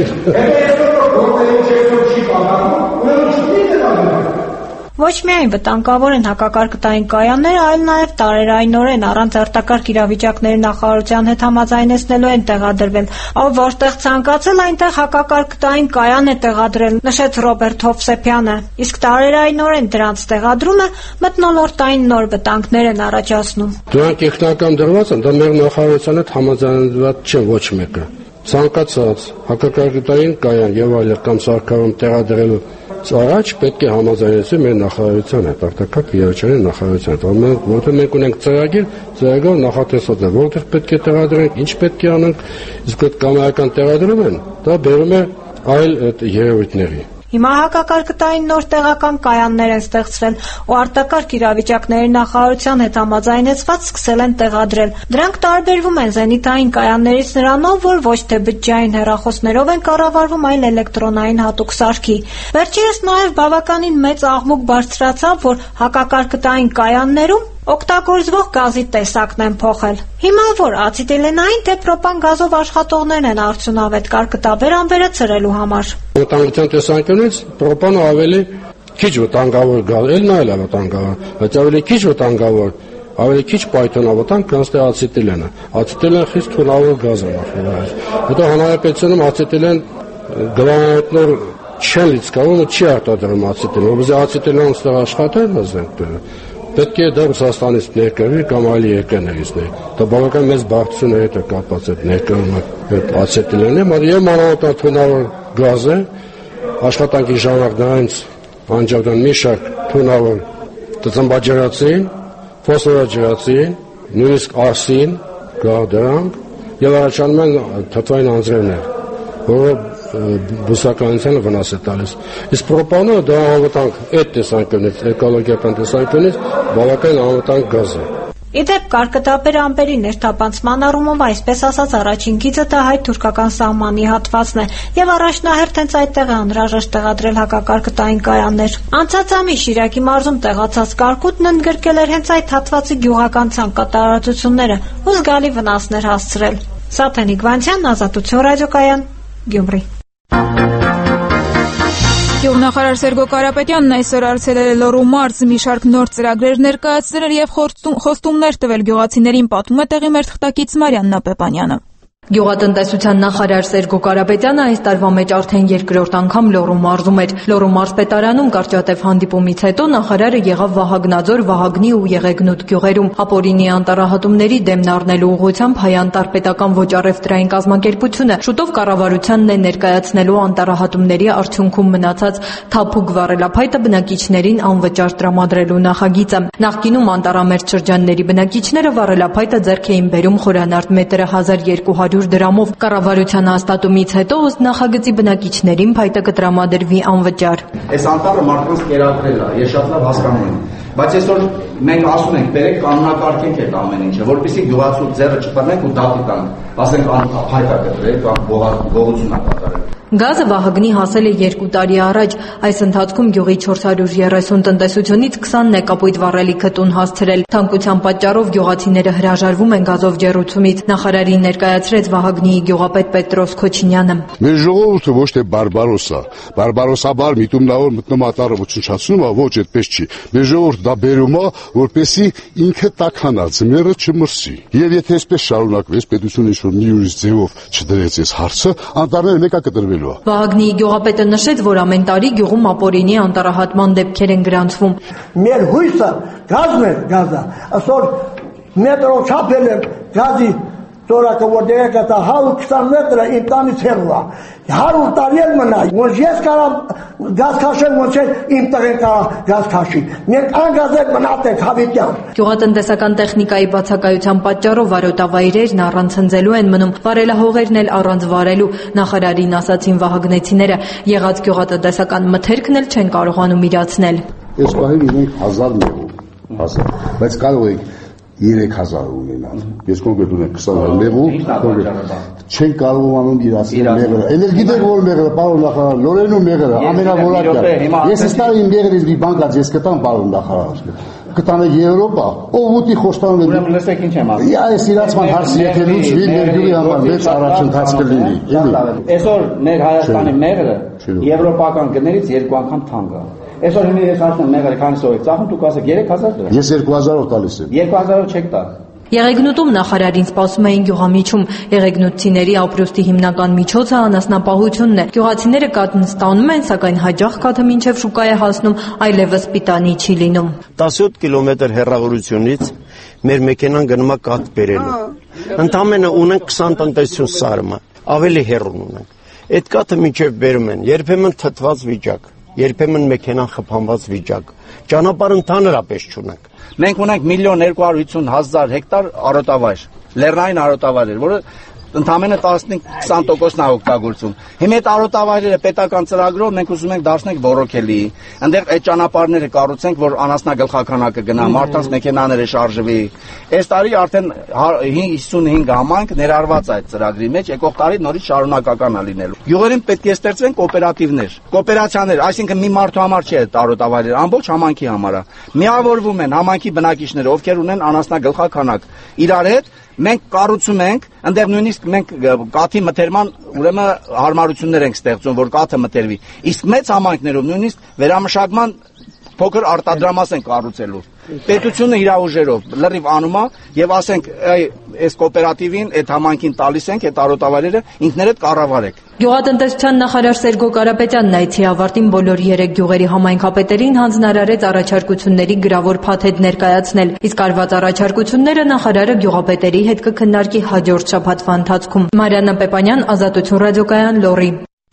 Եթե այսօր գործերի չեսով չի պատահում, ուրեմն չպետք է տեղադրել։ Ոչ միայն վտանգավոր են հակակարգտային կայանները, այլ նաև տարերայնորեն առանց արտակարգ իրավիճակների նախարարության հետ համաձայնեցնելու են տեղադրվել։ Ով որտեղ ցանկացել, այնտեղ հակակարգտային կայան է տեղադրել, նշեց Ռոբերտ Հովսեփյանը։ Իսկ տարերայնորեն դրանց տեղադրումը մթնոլորտային նոր վտանգներ են առաջացնում։ Դրանք տեխնիկական դրված են, դա մեր նախարարության հետ համաձայնված չէ ոչ մեկը։ Ցանկացած հակակարգտային կայան եւ այլ կամ սարքարում տեղադրելու առաջ պետք է համաձայնեցվի մեր նախարարության հետ, արտակարգ իրավիճակների նախարարության հետ, որտեղ մենք ունենք ծրագիր, ծրագրով նախատեսված է, որտեղ պետք է տեղադրենք, ինչ պետք է անենք, իսկ այդ կամայական տեղադրում են, դա բերում է այլ այդ երևույթների։ Հիմա հակակարգտային նոր տեղական կայաններ են ստեղծվել ու արտակարգ իրավիճակների նախարարության հետ համաձայնեցված սկսել են տեղադրել։ Դրանք տարբերվում են զենիթային կայաններից նրանով, որ ոչ թե բջջային հեռախոսներով են կառավարվում, այլ էլեկտրոնային հատուկ սարքի։ Վերջերս նաև բավականին մեծ աղմուկ բարձրացավ, որ հակակարգտային կայաններում օգտագործվող գազի տեսակն են փոխել։ Հիմա որ ացետիլենային թե պրոպան գազով աշխատողներն են արդյունավետ կարկտաբեր անվերը ցրելու համար։ Վտանգության տեսանկյունից պրոպանը ավելի քիչ վտանգավոր գազ, ելն այլ է վտանգավոր, բայց ավելի քիչ վտանգավոր, ավելի քիչ պայթոնավտանգ, քան ստե ացետիլենը։ Ացետիլենը խիստ թունավոր գազ է նախորդ։ Հետո հանրապետությունում ացետիլեն գլանատներ չեն լիցքավոր, չի արտադրում ացետիլեն, որովհետեւ ացետիլենը ստեղ աշխատել ազենք պետք է դա Ռուսաստանից ներկրվի կամ այլ երկրներից ներ։ Դա բավական մեծ բարդությունը հետ է կապված այդ ներկրումը այդ ացետիլենը, եւ մանավանդ թունավոր գազ է, աշխատանքի ժամանակ դրանց անջատան մի շարք թունավոր ծծմբաջրածին, ֆոսֆորաջրածին, նույնիսկ արսին, կա դրանք եւ առաջանում են թթվային անձրևներ, որը բուսականությանը վնաս է տալիս։ Իսկ պրոպանը դա անվտանգ այդ տեսանկյունից, էկոլոգիական տեսանկյունից բավական անվտանգ գազ է։ Իդեպ կարկտաբեր ամպերի ներթափանցման առումով այսպես ասած առաջին գիծը դա հայ-թուրքական սահմանի հատվածն է եւ առաջնահերթ հենց այդտեղ է անհրաժեշտ տեղադրել հակակարկտային կայաններ։ Անցած ամիս Շիրակի մարզում տեղացած կարկուտն ընդգրկել էր հենց այդ հատվածի գյուղական ցանկատարածությունները ու զգալի վնասներ հասցրել։ Սաթեն Իգվանցյան, Ազատություն ռադիոկայան, Գյումրի։ Գյուղնախարար Սերգո Կարապետյանն այսօր արձել Լոռու մարզ մի շարք նոր ծրագրեր ներկայացրել եւ խոստումներ տվել գյուղացիներին, պատմում է տեղի մեր թղթակից Մարիաննա Պեպանյանը։ Գյուղատնտեսության նախարար Սերգո Կարապետյանը այս տարվա մեջ արդեն երկրորդ անգամ Լոռու մարզում էր։ Լոռու մարզպետարանում կարճատև հանդիպումից հետո նախարարը եղավ Վահագնաձոր, Վահագնի ու Եղեգնուտ գյուղերում։ Ապօրինի անտառահատումների դեմն առնելու ուղղությամբ Հայ-Անտառ պետական ոչ առևտրային կազմակերպությունը շուտով կառավարությանն է ներկայացնելու անտառահատումների արդյունքում մնացած թափուկ վառելափայտը բնակիչներին անվճար տրամադրելու նախագիծը։ Նախկինում անտառամերձ շրջանների բնակիչները վառելափայտը ձեռք էին բերում խորանարդ մետրը հազար երկու հարյուր դրամով։ Կառավարության հաստատումից հետո ըստ նախագծի բնակիչներին փայտը կտրամադրվի անվճար։ Այս անտառը մարդկանց կերակրել է, ես շատ լավ հասկանում եմ։ Բայց այսօր մենք ասում ենք, բերեք կանոնակարգենք այդ ամեն ինչը, որպեսզի գյուղացու ձեռը չբռնենք ու դատի տանք, ասենք փայտա կտրել կամ գողություն կատարել։ Գազը Վահագնի հասել է երկու տարի առաջ։ Այս ընթացքում գյուղի չորս հարյուր երեսուն տնտեսությունից քսանն է կապույտ վառելիքը տուն հասցրել։ Թանկության պատճառով գյուղացիները հրաժարվում են գազով ջեռուցումից։ Նախարարին ներկայացրեց Վահագնիի գյուղապետ Պետրոս Քոչինյանը։ Մեր ժողովուրդը ոչ թե բարբարոս է, բարբարոսաբար միտումնավոր մտնոմատարը ոչնչացնում է, ոչ այդպես չի։ Մեր ժողովուրդը դա բերում է, որպեսզի ինքը տաքանա, ձմեռը չմրսի։ Եվ եթե այսպես շարունակվեց, պետությունը ինչ-որ մի ուրիշ ձևով չդրեց այս հարցը, անտառները մեկա կտրվելու։ Վահագնիի գյուղապետը նշեց, որ ամեն տարի գյուղում ապօրինի անտառահատման դեպքեր են գրանցվում։ Մեր հույսը գազն է, գազը։ Այսօր մետրով չափել եմ գազի ծորակը, որ դերեկը տա հարյուր քսան մետրը իմ տանից հեռու է։ հարյուր տարի էլ մնա, ոնց ես կարամ գազ քաշեմ, ոնց էլ իմ տղեն կարա գազ քաշի։ Մենք անգազել մնացենք հավիտյան։ Գյուղատնտեսական տեխնիկայի բացակայության պատճառով վարոտավայրերն առանց հնձելու են մնում, վարելահողերն էլ առանց վարելու։ Նախարարին ասացին վահագնեցիները, եղած գյուղատնտեսական մթերքն էլ չեն կարողանում իրացնել։ Այս պահին ունենք հազար մեղու, հազար, բայց կարող ենք երեք հազար ունենալ։ Ես կոնկրետ ունեմ քսան մեղու, չեն կարողանում իրացնել մեղրը։ Էներ գիտեք որ մեղրը, պարոն նախարար, Լորենու մեղրը, ամենավորակյա։ Ես ստար իմ մեղրից մի բան կաց, ես կտամ պարոն նախարար։ Կտանեք Եվրոպա, ով ուտի խոստանում են։ Ուրեմն լսեք ինչ եմ ասում։ Այս իրացման հարցը եթե լուծվի, մեր գյուղի համար մեծ առաջընթաց կլինի։ Այսօր մեր Հայաստանի մեղրը եվրոպական գներից երկու անգամ թանկ է։ Այսօր հիմա ես ասում մեղրը քանիսով եք ծախում, դուք ասեք երեք հազար դրամ։ Ես երկու հազարով տալիս եմ։ երկու հազարով չեք տա։ Եղեգնուտում նախարարին սպասում էին գյուղամիջում։ Եղեգնուտցիների ապրուստի հիմնական միջոցը անասնապահությունն է։ Գյուղացիները կաթն ստանում են, սակայն հաճախ կաթը մինչև շուկա է հասնում, այլևս պիտանի չի լինում։ տասնյոթ կիլոմետր հեռավորությունից մեր մեքենան գնում է կաթ բերելու։ Ընդամենը ունենք քսան տնտեսություն սարմը, ավելի հեռուն ունենք։ Այդ կաթը մինչև բերում են, երբեմն թթված վիճակ, երբեմն մեքենան խփանված վիճակ։ Ճանապարհ ընդհանրապես չունենք։ Մենք ունենք միլիոն երկու հարյուր ութսուն հազար հեկտար արոտավայր, լեռնային արոտավայրեր, որը ընդամենը տասնհինգ քսան տոկոսն է օգտագործում։ Հիմա այդ արոտավայրերը պետական ծրագրով մենք ուզում ենք դարձնել բորոքելի։ Այնտեղ այդ ճանապարհները կառուցենք, որ անասնագլխականակը գնա, մարդկանց մեքենաները շարժվի։ Այս տարի արդեն հիսունհինգ համայնք ներառված է այդ ծրագրի մեջ, եկող տարի նորից շարունակական է լինելու։ Գյուղերին պետք է ստեղծվեն կոոպերատիվներ, կոոպերացիաներ, այսինքն մի մարդու համար չի այդ արոտավայրերը, ամբողջ համայնքի համար է։ Միավորվում են համայնքի բնակիչները, ովքեր ունեն անասնագլխականակ, իրար հետ մենք կառուցում ենք, այնտեղ նույնիսկ մենք կաթի մթերման ուրեմն հարմարություններ ենք ստեղծում, որ կաթը մթերվի։ Իսկ մեծ համայնքներում նույնիսկ վերամշակման փոքր արտադրամաս են կառուցելու։ Պետությունը իր ուժերով լրիվ անում է եւ ասենք այս կոոպերատիվին, այդ համայնքին տալիս ենք այդ արոտավայրերը, ինքներդ կառավարեք։ Գյուղատնտեսության նախարար Սերգո Կարապետյանն այցի ավարտին բոլոր երեք գյուղերի համայնքապետերին հանձնարարեց առաջարկությունների գրավոր փաթեթ ներկայացնել։ Իսկ արված առաջարկությունները նախարարը գյուղապետերի հետ կքննարկի հաջորդ շաբաթվա ընթացքում։ Մարիաննա Պեպանյան, Ազատություն ռադիոկայան, Լոռի։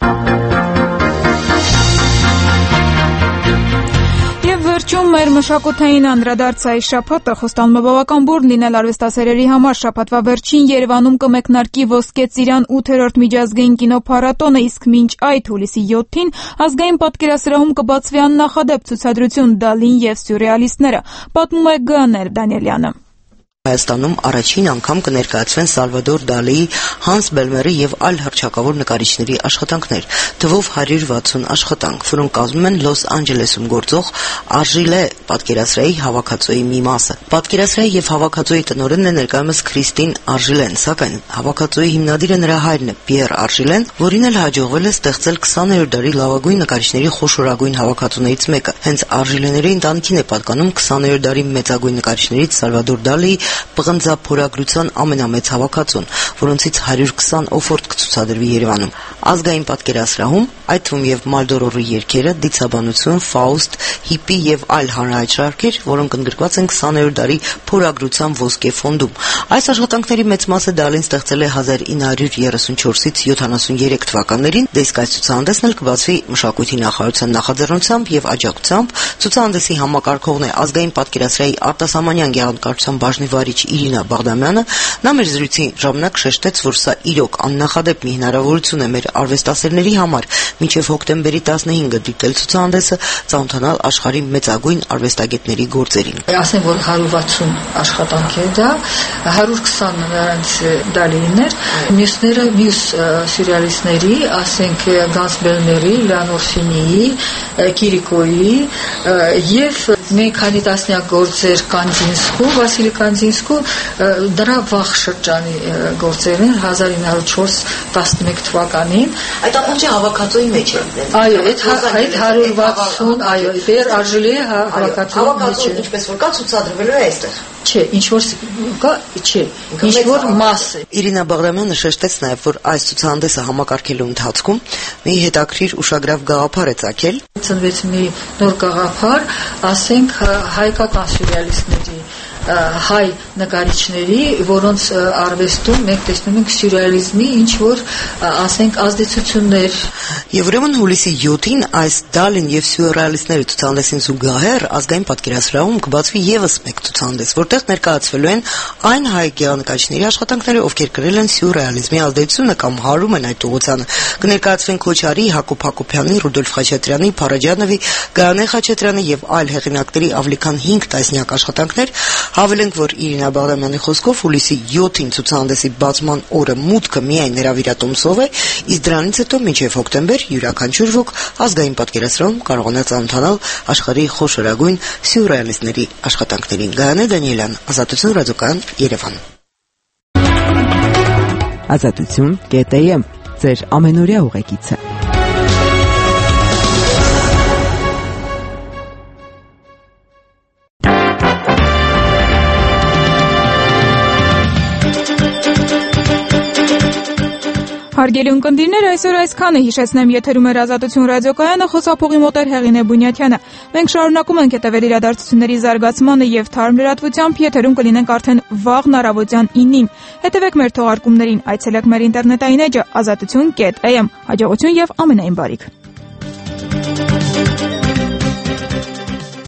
Վերջում մեր մշակութային անդրադարձը այս շաբաթը խոստանում է բավական բուռն լինել արվեստասերերի համար։ Շաբաթվա վերջին Երևանում կմեկնարկի Ոսկե ծիրան ութերորդ միջազգային կինոփառատոնը, իսկ մինչ այդ հուլիսի յոթին ազգային պատկերասրահում կբացվի աննախադեպ ցուցադրություն «Դալին եւ սյուրռեալիստները», պատմում է Գաներ Դանիելյանը։ Հայաստանում առաջին անգամ կներկայացվեն Սալվադոր Դալիի, Հանս Բելմերի եւ այլ հռչակավոր նկարիչների աշխատանքներ, թվով հարյուր վաթսուն աշխատանք, որոնք կազմում են Լոս Անջելեսում գործող Արժիլե պատկերասրահի հավաքածուի մի մասը։ Պատկերասրահի եւ հավաքածուի տնօրենն է ներկայումս Քրիստին Արժիլեն, սակայն հավաքածուի հիմնադիրը նրա հայրն է Պիեր Արժիլեն, որին էլ հաջողվել է ստեղծել քսաներորդ դարի լավագույն նկարիչների խոշորագույն հավաքածուներից մեկը։ Հենց Արժիլեների ընտանիքին է պատկանում քսաներորդ դարի մեծագույն նկարիչներից Սալվադոր Դալիի պղնձափորագրության ամենամեծ հավաքածուն, որոնցից հարյուր քսան օֆորտ կցուցադրվի Երևանում։ Ազգային պատկերասրահում, այդ թվում եւ Մալդորորի երգերը, դիցաբանություն, Ֆաուստ, հիպի եւ այլ հանրահայտ շարքեր, որոնք ընդգրկված են քսաներորդ դարի փորագրության ոսկե ֆոնդում։ Այս աշխատանքների մեծ մասը Դալին ստեղծել է հազար ինը հարյուր երեսունչորսից յոթանասուներեք թվականներին, դե իսկ այս ցուցահանդեսն էլ կբացվի Մշակույթի նախարարության նախաձեռնությամբ եւ աջակցությամբ։ Ցուցահանդեսի համակարգողն է ազգային պատկերասրահի արտասահմանյան գեղանկարչության բաժնի վարիչ Իրինա Բաղդամյանը։ Նա մեր զրույցի ժամանակ շեշտեց, որ սա իրոք աննախադեպ մի հնարավորություն է մեր արվեստասերների համար մինչև հոկտեմբերի տասնհինգը դիտել ցուցահանդեսը, ծանոթանալ աշխարհի մեծագույն արվեստագետների գործերին։ Ասեմ, որ հարյուր վաթսուն աշխատանք է դա, հարյուր քսան նրանց Դալիներ, մյուսները մյուս սյուրռեալիստների, ասենք Գանս Բելմերի, Լեոնոր Ֆինիի, Կիրիկոյի եւ մի քանի տասնյակ գործեր Կանձինսկու, Վասիլի Կանձինսկու, դրա վաղ շրջանի գործեր են հազար ինը հարյուր չորս տասնմեկ թվականին։ Այդ ամբողջի հավաքածուի մեջ է։ Այո, այդ հարյուր վաթսուն, այո, դեր արժելի է հավաքածուի մեջ։ Ինչպես որ կա ցուցադրվելու է այստեղ։ Չէ, ինչ որ կա, չէ, ինչ որ մաս է։ Իրինա Բաղդամյանը շեշտեց նաև, որ այս ցուցահանդեսը համակարգելու ընթացքում մի հետաքրքիր ուշագրավ գաղափար է ծագել։ Ծնվեց մի նոր գաղափար, ասենք հայկական սյուրռեալիստների հայ նկարիչների, որոնց արվեստում մենք տեսնում ենք սյուրռեալիզմի ինչ որ ասենք ազդեցություններ։ Եվ ուրեմն հուլիսի յոթին այս Դալին եւ սյուրռեալիստների ցուցահանդեսին զուգահեռ ազգային պատկերասրահում կբացվի եւս մեկ ցուցահանդես, որտեղ ներկայացվելու են այն հայ գեղանկարիչների աշխատանքները, ովքեր կրել են սյուրռեալիզմի ազդեցությունը կամ հարում են այդ ուղղությանը։ Կներկայացվեն Քոչարի, Հակոբ Հակոբյանի, Ռուդոլֆ Խաչատրյանի, Փարաջանովի, Գայանե Խաչատրյանի եւ այլ հեղինակների ավելի քան հինգ տասնյակ աշխատանքներ։ Հավելենք, որ Իրինա Բաղդամյանի խոսքով հուլիսի յոթին ցուցահանդեսի բացման օրը մուտքը միայն հրավիրատոմսով է, իսկ դրանից հետո մինչև հոկտեմբեր յուրաքանչյուր ոք ազգային պատկերասրահում կարողանա ծանոթանալ աշխարհի խոշորագույն սյուրռեալիստների աշխատանքներին։ Գայանե Դանիելյան, Ազատություն ռադիոկայան, Երևան։ Ազատություն կետ է եմ, ձեր ամենօրյա ուղեկիցը։ Հարգելի ունկնդիրներ, այսօր այսքանը, հիշեցնեմ, եթերում էր Ազատություն ռադիոկայանը, խոսափողի մոտ էր Հեղինե Բունյաթյանը։ Մենք շարունակում ենք հետևել իրադարձությունների զարգացմանը եւ թարմ լրատվությամբ, եթերում կլինենք արդեն վաղն առավոտյան ինին։ Հետևեք մեր թողարկումներին, այցելեք մեր ինտերնետային էջը ազատություն կետ է եմ։ Հաջողություն եւ ամենայն բարիք։